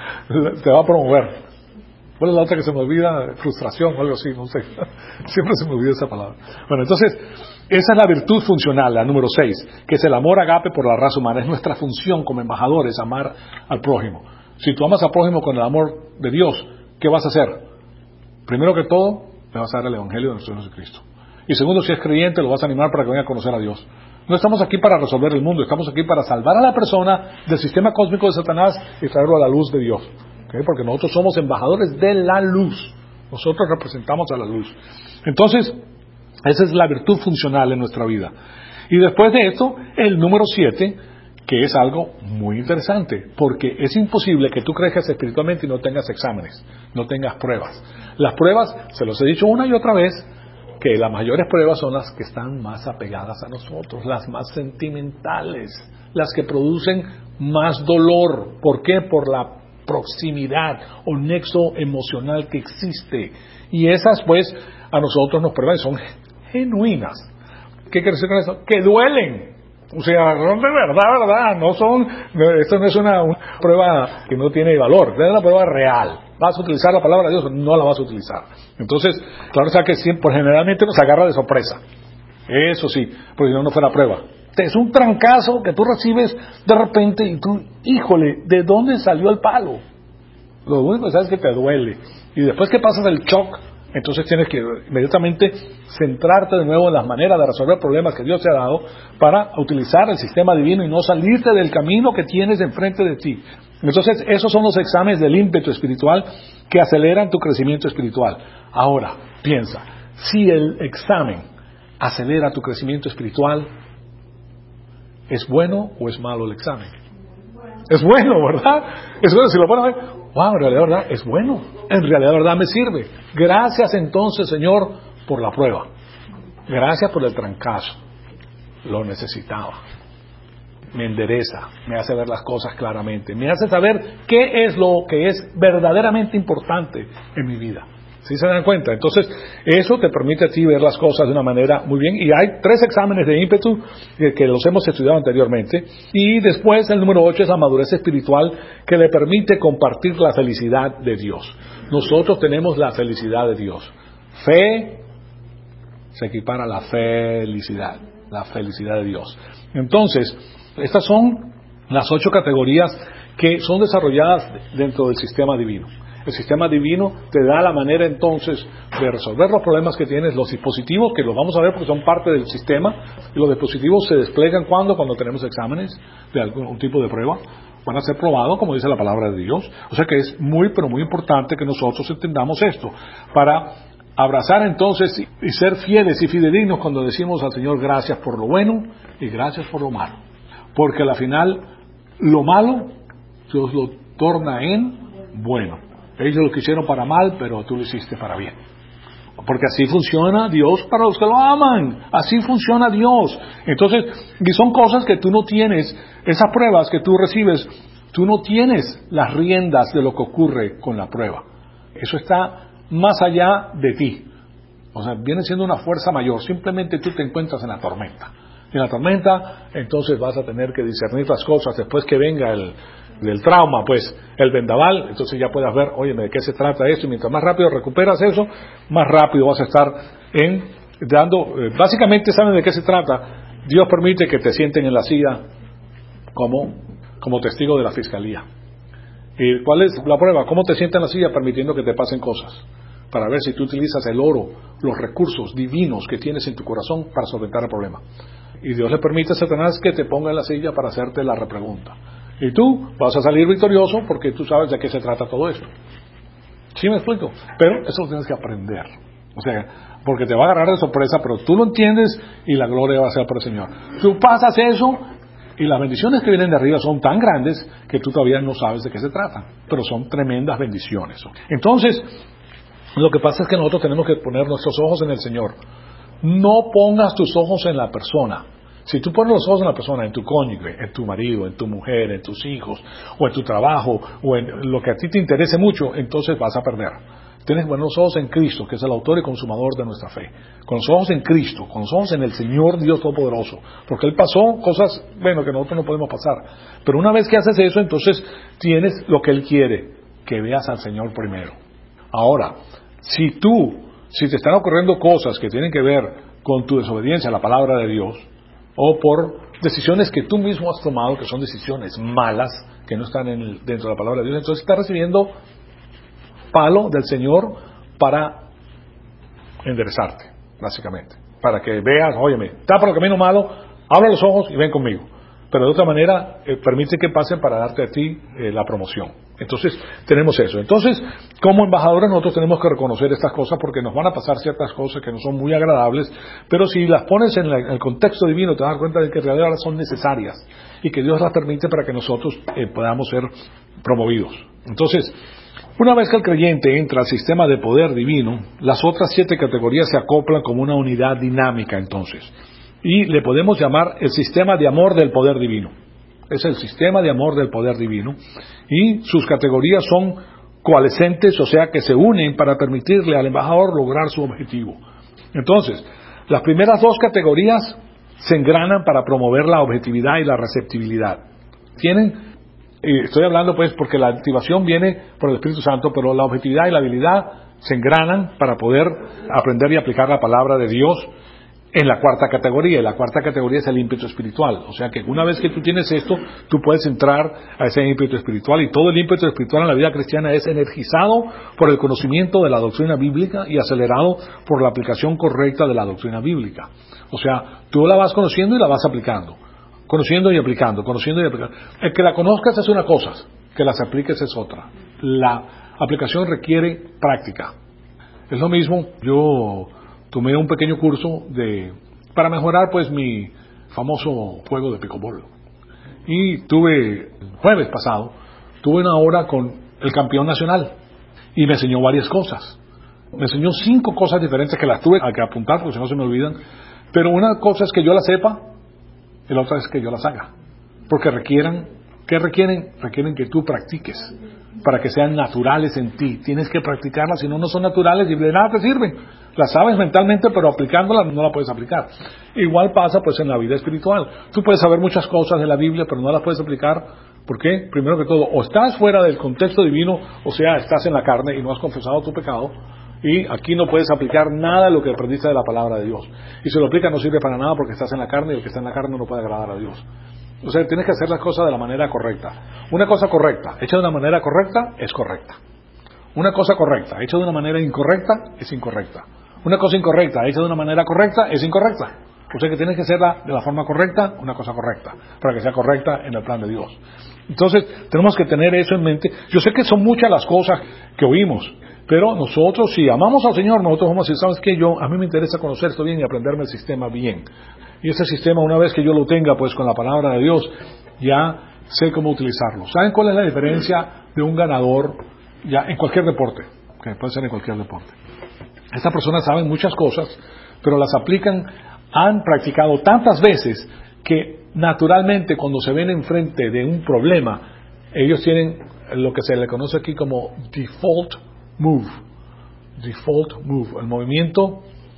Te va a promover. ¿Cuál es la otra que se me olvida? Frustración o algo así, no sé. Siempre se me olvida esa palabra. Bueno, entonces, esa es la virtud funcional, la número seis, que es el amor agape por la raza humana. Es nuestra función como embajadores, amar al prójimo. Si tú amas al prójimo con el amor de Dios, ¿qué vas a hacer? Primero que todo, le vas a dar el evangelio de nuestro Señor Jesucristo. Y segundo, si es creyente, lo vas a animar para que venga a conocer a Dios. No estamos aquí para resolver el mundo, estamos aquí para salvar a la persona del sistema cósmico de Satanás y traerlo a la luz de Dios. ¿Okay? Porque nosotros somos embajadores de la luz. Nosotros representamos a la luz. Entonces, esa es la virtud funcional en nuestra vida. Y después de esto, el número siete, que es algo muy interesante, porque es imposible que tú crezcas espiritualmente y no tengas exámenes, no tengas pruebas. Las pruebas, se los he dicho una y otra vez, que las mayores pruebas son las que están más apegadas a nosotros, las más sentimentales, las que producen más dolor. ¿Por qué? Por la proximidad o nexo emocional que existe. Y esas, pues, a nosotros nos prueban, son genuinas. ¿Qué quiere decir con eso? Que duelen. O sea, son de verdad, verdad, no son, esto no es una, una prueba que no tiene valor, es una prueba real. ¿Vas a utilizar la palabra de Dios? No la vas a utilizar. Entonces, claro está que siempre, generalmente nos agarra de sorpresa. Eso sí, porque si no, no fuera prueba. Es un trancazo que tú recibes de repente y tú, híjole, ¿de dónde salió el palo? Lo único que sabes es que te duele. Y después que pasas el shock, entonces tienes que inmediatamente centrarte de nuevo en las maneras de resolver problemas que Dios te ha dado para utilizar el sistema divino y no salirte del camino que tienes enfrente de ti. Entonces, esos son los exámenes del ímpetu espiritual que aceleran tu crecimiento espiritual. Ahora, piensa, si el examen acelera tu crecimiento espiritual, ¿es bueno o es malo el examen? Es bueno, ¿verdad? Es bueno, si lo ponen a ver, wow, en realidad, ¿verdad? Es bueno. En realidad, ¿verdad? Me sirve. Gracias entonces, Señor, por la prueba. Gracias por el trancazo. Lo necesitaba. Me endereza, me hace ver las cosas claramente, me hace saber qué es lo que es verdaderamente importante en mi vida. ¿Sí se dan cuenta? Entonces, eso te permite a ti ver las cosas de una manera muy bien. Y hay tres exámenes de ímpetu que, que los hemos estudiado anteriormente. Y después, el número ocho es la madurez espiritual, que le permite compartir la felicidad de Dios. Nosotros tenemos la felicidad de Dios. Fe se equipara a la felicidad, la felicidad de Dios. Entonces, estas son las ocho categorías que son desarrolladas dentro del sistema divino. El sistema divino te da la manera entonces de resolver los problemas que tienes. Los dispositivos, que los vamos a ver porque son parte del sistema, y los dispositivos se despliegan cuando, cuando tenemos exámenes de algún tipo de prueba, van a ser probados, como dice la palabra de Dios. O sea que es muy, pero muy importante que nosotros entendamos esto, para abrazar entonces y ser fieles y fidedignos cuando decimos al Señor gracias por lo bueno y gracias por lo malo. Porque al final, lo malo, Dios lo torna en bueno. Ellos lo quisieron para mal, pero tú lo hiciste para bien. Porque así funciona Dios para los que lo aman. Así funciona Dios. Entonces, y son cosas que tú no tienes, esas pruebas que tú recibes, tú no tienes las riendas de lo que ocurre con la prueba. Eso está más allá de ti. O sea, viene siendo una fuerza mayor. Simplemente tú te encuentras en la tormenta. En la tormenta, entonces vas a tener que discernir las cosas. Después que venga el del trauma, pues, el vendaval, entonces ya puedas ver, oye, ¿de qué se trata esto? Y mientras más rápido recuperas eso, más rápido vas a estar en dando, eh, básicamente, ¿saben de qué se trata? Dios permite que te sienten en la silla como, como testigo de la fiscalía. ¿Y cuál es la prueba? ¿Cómo te sientas en la silla? Permitiendo que te pasen cosas, para ver si tú utilizas el oro, los recursos divinos que tienes en tu corazón para solventar el problema. Y Dios le permite a Satanás que te ponga en la silla para hacerte la repregunta. Y tú vas a salir victorioso porque tú sabes de qué se trata todo esto. ¿Sí me explico? Pero eso lo tienes que aprender. O sea, porque te va a agarrar de sorpresa, pero tú lo entiendes y la gloria va a ser por el Señor. Tú pasas eso y las bendiciones que vienen de arriba son tan grandes que tú todavía no sabes de qué se trata. Pero son tremendas bendiciones. Entonces, lo que pasa es que nosotros tenemos que poner nuestros ojos en el Señor. No pongas tus ojos en la persona. Si tú pones los ojos en la persona, en tu cónyuge, en tu marido, en tu mujer, en tus hijos, o en tu trabajo, o en lo que a ti te interese mucho, entonces vas a perder. Tienes que poner los ojos en Cristo, que es el autor y consumador de nuestra fe. Con los ojos en Cristo, con los ojos en el Señor Dios Todopoderoso. Porque Él pasó cosas, bueno, que nosotros no podemos pasar. Pero una vez que haces eso, entonces tienes lo que Él quiere, que veas al Señor primero. Ahora, si tú, si te están ocurriendo cosas que tienen que ver con tu desobediencia a la palabra de Dios, o por decisiones que tú mismo has tomado, que son decisiones malas, que no están en el, dentro de la palabra de Dios, entonces estás recibiendo palo del Señor para enderezarte, básicamente. Para que veas, óyeme, está por el camino malo, abre los ojos y ven conmigo. Pero de otra manera, eh, permite que pasen para darte a ti eh, la promoción. Entonces, tenemos eso. Entonces, como embajadores nosotros tenemos que reconocer estas cosas porque nos van a pasar ciertas cosas que no son muy agradables, pero si las pones en, la, en el contexto divino, te das cuenta de que en realidad son necesarias y que Dios las permite para que nosotros eh, podamos ser promovidos. Entonces, una vez que el creyente entra al sistema de poder divino, las otras siete categorías se acoplan como una unidad dinámica entonces. Y le podemos llamar el sistema de amor del poder divino. Es el sistema de amor del poder divino. Y sus categorías son coalescentes, o sea que se unen para permitirle al embajador lograr su objetivo. Entonces, las primeras dos categorías se engranan para promover la objetividad y la receptibilidad. Tienen, eh, estoy hablando pues porque la activación viene por el Espíritu Santo, pero la objetividad y la habilidad se engranan para poder aprender y aplicar la palabra de Dios en la cuarta categoría. Y la cuarta categoría es el ímpetu espiritual. O sea que una vez que tú tienes esto, tú puedes entrar a ese ímpetu espiritual. Y todo el ímpetu espiritual en la vida cristiana es energizado por el conocimiento de la doctrina bíblica y acelerado por la aplicación correcta de la doctrina bíblica. O sea, tú la vas conociendo y la vas aplicando. Conociendo y aplicando, conociendo y aplicando. El que la conozcas es una cosa, que las apliques es otra. La aplicación requiere práctica. Es lo mismo, yo tomé un pequeño curso de para mejorar pues mi famoso juego de pickleball. Y tuve, el jueves pasado, tuve una hora con el campeón nacional y me enseñó varias cosas. Me enseñó cinco cosas diferentes que las tuve que apuntar porque si no se me olvidan. Pero una cosa es que yo las sepa y la otra es que yo las haga. Porque requieran, ¿qué requieren? Requieren que tú practiques para que sean naturales en ti. Tienes que practicarlas, si no, no son naturales y de nada te sirven. Las sabes mentalmente, pero aplicándolas no la puedes aplicar. Igual pasa pues en la vida espiritual. Tú puedes saber muchas cosas de la Biblia, pero no las puedes aplicar. ¿Por qué? Primero que todo, o estás fuera del contexto divino, o sea, estás en la carne y no has confesado tu pecado. Y aquí no puedes aplicar nada de lo que aprendiste de la palabra de Dios. Y si lo aplicas no sirve para nada porque estás en la carne y el que está en la carne no puede agradar a Dios. O sea, tienes que hacer las cosas de la manera correcta. Una cosa correcta, hecha de una manera correcta, es correcta. Una cosa correcta, hecha de una manera incorrecta, es incorrecta. Una cosa incorrecta, hecha de una manera correcta, es incorrecta. O sea que tienes que hacerla de la forma correcta, una cosa correcta, para que sea correcta en el plan de Dios. Entonces, tenemos que tener eso en mente. Yo sé que son muchas las cosas que oímos, pero nosotros, si amamos al Señor, nosotros vamos a decir, ¿sabes qué? Yo, a mí me interesa conocer esto bien y aprenderme el sistema bien. Y ese sistema, una vez que yo lo tenga, pues con la palabra de Dios, ya sé cómo utilizarlo. ¿Saben cuál es la diferencia de un ganador ya en cualquier deporte? Que puede ser en cualquier deporte. Estas personas saben muchas cosas, pero las aplican, han practicado tantas veces que naturalmente cuando se ven enfrente de un problema, ellos tienen lo que se le conoce aquí como default move. Default move, el movimiento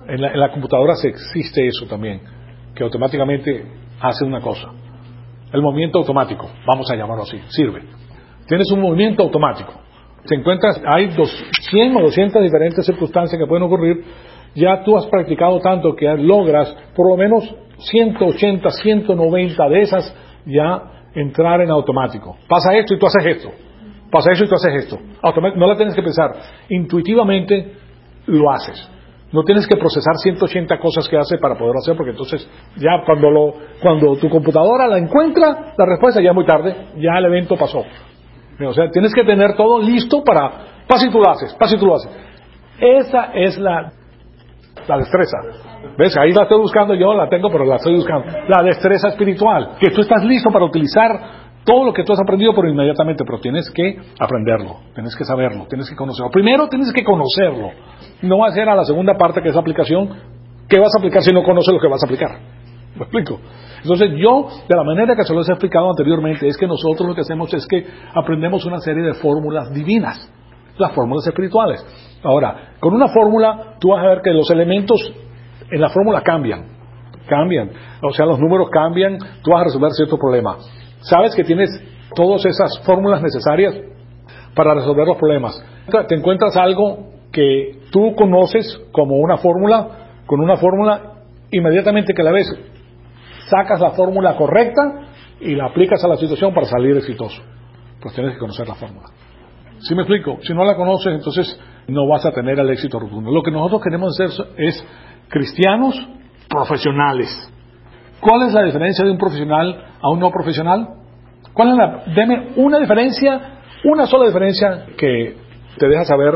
En la, en la computadora se existe eso también, que automáticamente hace una cosa. El movimiento automático, vamos a llamarlo así, sirve. Tienes un movimiento automático. Te encuentras, hay dos, cien o doscientas diferentes circunstancias que pueden ocurrir. Ya tú has practicado tanto que logras por lo menos ciento ochenta, ciento noventa de esas ya entrar en automático. Pasa esto y tú haces esto. Pasa eso y tú haces esto. Automático, no la tienes que pensar. Intuitivamente lo haces. No tienes que procesar ciento ochenta cosas que hace para poderlo hacer, porque entonces ya cuando lo, cuando tu computadora la encuentra, la respuesta ya es muy tarde, ya el evento pasó. O sea, tienes que tener todo listo para, pasa y tú lo haces, pasa y tú lo haces. Esa es la, la destreza. ¿Ves? Ahí la estoy buscando yo, la tengo, pero la estoy buscando. La destreza espiritual, que tú estás listo para utilizar todo lo que tú has aprendido por inmediatamente, pero tienes que aprenderlo, tienes que saberlo, tienes que conocerlo. Primero tienes que conocerlo. No va a ser a la segunda parte, que es la aplicación. ¿Qué vas a aplicar si no conoces lo que vas a aplicar? ¿Me explico? Entonces yo, de la manera que se los he explicado anteriormente, es que nosotros lo que hacemos es que aprendemos una serie de fórmulas divinas, las fórmulas espirituales. Ahora, con una fórmula tú vas a ver que los elementos en la fórmula cambian, cambian. O sea, los números cambian, tú vas a resolver cierto problema. Sabes que tienes todas esas fórmulas necesarias para resolver los problemas. Te encuentras algo que tú conoces como una fórmula, con una fórmula, inmediatamente que la ves, sacas la fórmula correcta y la aplicas a la situación para salir exitoso. Pues tienes que conocer la fórmula. ¿Sí me explico? Si no la conoces, entonces no vas a tener el éxito rotundo. Lo que nosotros queremos hacer es cristianos profesionales. ¿Cuál es la diferencia de un profesional a un no profesional? ¿Cuál es la? Deme una diferencia, una sola diferencia que te deja saber.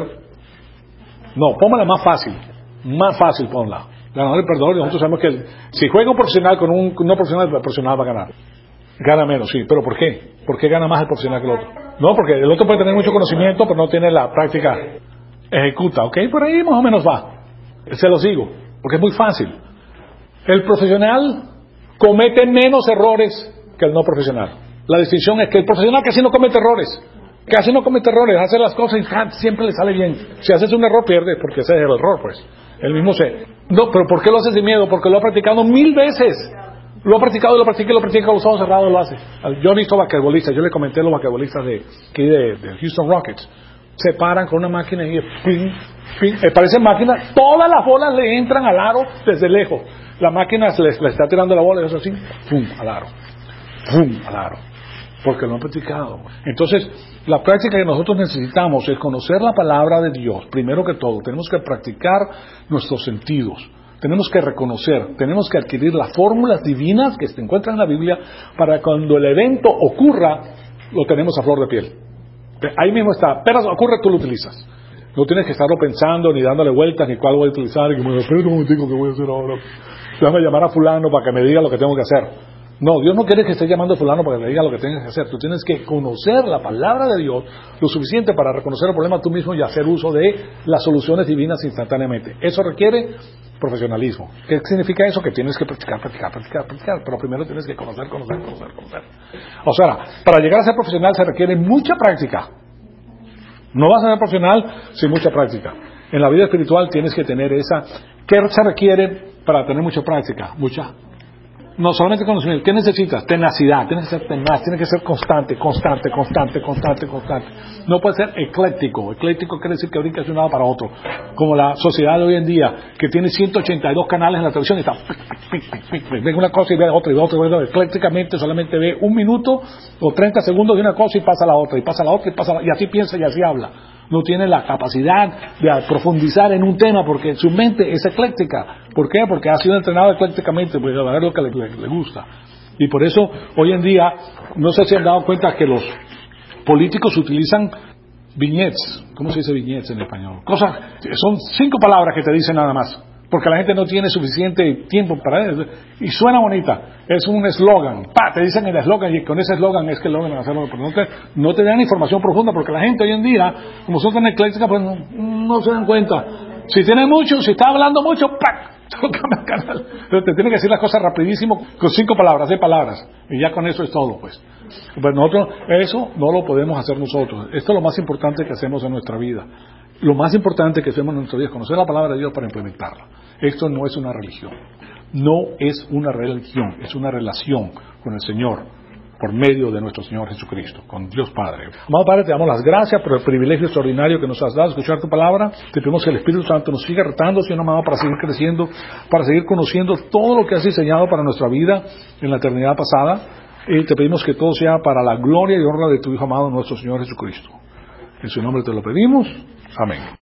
No, póngala más fácil, más fácil ponla. Ganador y perdedor, nosotros sabemos que el, si juega un profesional con un no profesional, el profesional va a ganar. Gana menos, sí, pero ¿por qué? ¿Por qué gana más el profesional que el otro? No, porque el otro puede tener mucho conocimiento, pero no tiene la práctica. Ejecuta, ¿ok? Por ahí más o menos va. Se los digo, porque es muy fácil. El profesional comete menos errores que el no profesional. La distinción es que el profesional casi no comete errores. Casi no comete errores, hace las cosas y siempre le sale bien. Si haces un error, pierdes, porque ese es el error, pues. El mismo se... No, pero ¿por qué lo haces sin miedo? Porque lo ha practicado mil veces. Lo ha practicado y lo practica y lo practica con los ojos cerrados, lo hace. Yo he visto basquetbolistas, yo le comenté a los basquetbolistas de, de, de Houston Rockets. Se paran con una máquina y ping, ping, eh, parece máquina, todas las bolas le entran al aro desde lejos. La máquina le, le está tirando la bola y eso así, pum, al aro, pum, al aro. Porque lo han practicado. Entonces, la práctica que nosotros necesitamos es conocer la palabra de Dios. Primero que todo, tenemos que practicar nuestros sentidos. Tenemos que reconocer, tenemos que adquirir las fórmulas divinas que se encuentran en la Biblia para cuando el evento ocurra, lo tenemos a flor de piel. Ahí mismo está, pero ocurre, tú lo utilizas. No tienes que estarlo pensando, ni dándole vueltas, ni cuál voy a utilizar, y que me espera un momentico que voy a hacer ahora. Déjame llamar a fulano para que me diga lo que tengo que hacer. No, Dios no quiere que estés llamando a fulano para que le diga lo que tienes que hacer. Tú tienes que conocer la palabra de Dios lo suficiente para reconocer el problema tú mismo y hacer uso de las soluciones divinas instantáneamente. Eso requiere profesionalismo. ¿Qué significa eso? Que tienes que practicar, practicar, practicar, practicar. Pero primero tienes que conocer, conocer, conocer, conocer. O sea, para llegar a ser profesional se requiere mucha práctica. No vas a ser profesional sin mucha práctica. En la vida espiritual tienes que tener esa... ¿Qué se requiere para tener mucha práctica? Mucha... No solamente conocimiento, ¿qué necesitas? Tenacidad, tienes que ser tenaz, tienes que ser constante, constante, constante, constante, constante. No puede ser ecléctico. Ecléctico quiere decir que brinca de un lado para otro. Como la sociedad de hoy en día, que tiene ciento ochenta y dos canales en la televisión y está... Ve una cosa y ve otra y ve otra y ve otra. Eclécticamente solamente ve un minuto o treinta segundos de una cosa y pasa a la otra, y pasa a la otra y pasa a la... Y así piensa y así habla. No tiene la capacidad de profundizar en un tema porque su mente es ecléctica. ¿Por qué? Porque ha sido entrenado eclécticamente, pues a ver lo que le, le, le gusta. Y por eso, hoy en día, no sé si han dado cuenta que los políticos utilizan vignettes. ¿Cómo se dice vignettes en español? Cosas, son cinco palabras que te dicen nada más. Porque la gente no tiene suficiente tiempo para eso. Y suena bonita. Es un eslogan. ¡Pa! Te dicen el eslogan y con ese eslogan es que logran hacerlo. Pero no te, no te dan información profunda porque la gente hoy en día, como son tan eclécticas, pues no, no se dan cuenta. Si tiene mucho, si está hablando mucho, ¡pac! Cambia el canal. Pero te tiene que decir las cosas rapidísimo con cinco palabras, seis palabras. Y ya con eso es todo, pues. Pues nosotros, eso no lo podemos hacer nosotros. Esto es lo más importante que hacemos en nuestra vida. Lo más importante que hacemos en nuestra vida es conocer la palabra de Dios para implementarla. Esto no es una religión. No es una religión, es una relación con el Señor por medio de nuestro Señor Jesucristo, con Dios Padre. Amado Padre, te damos las gracias por el privilegio extraordinario que nos has dado de escuchar tu palabra. Te pedimos que el Espíritu Santo nos siga retando, Señor amado, para seguir creciendo, para seguir conociendo todo lo que has diseñado para nuestra vida en la eternidad pasada. Y te pedimos que todo sea para la gloria y honra de tu Hijo amado, nuestro Señor Jesucristo. En su nombre te lo pedimos. Amén.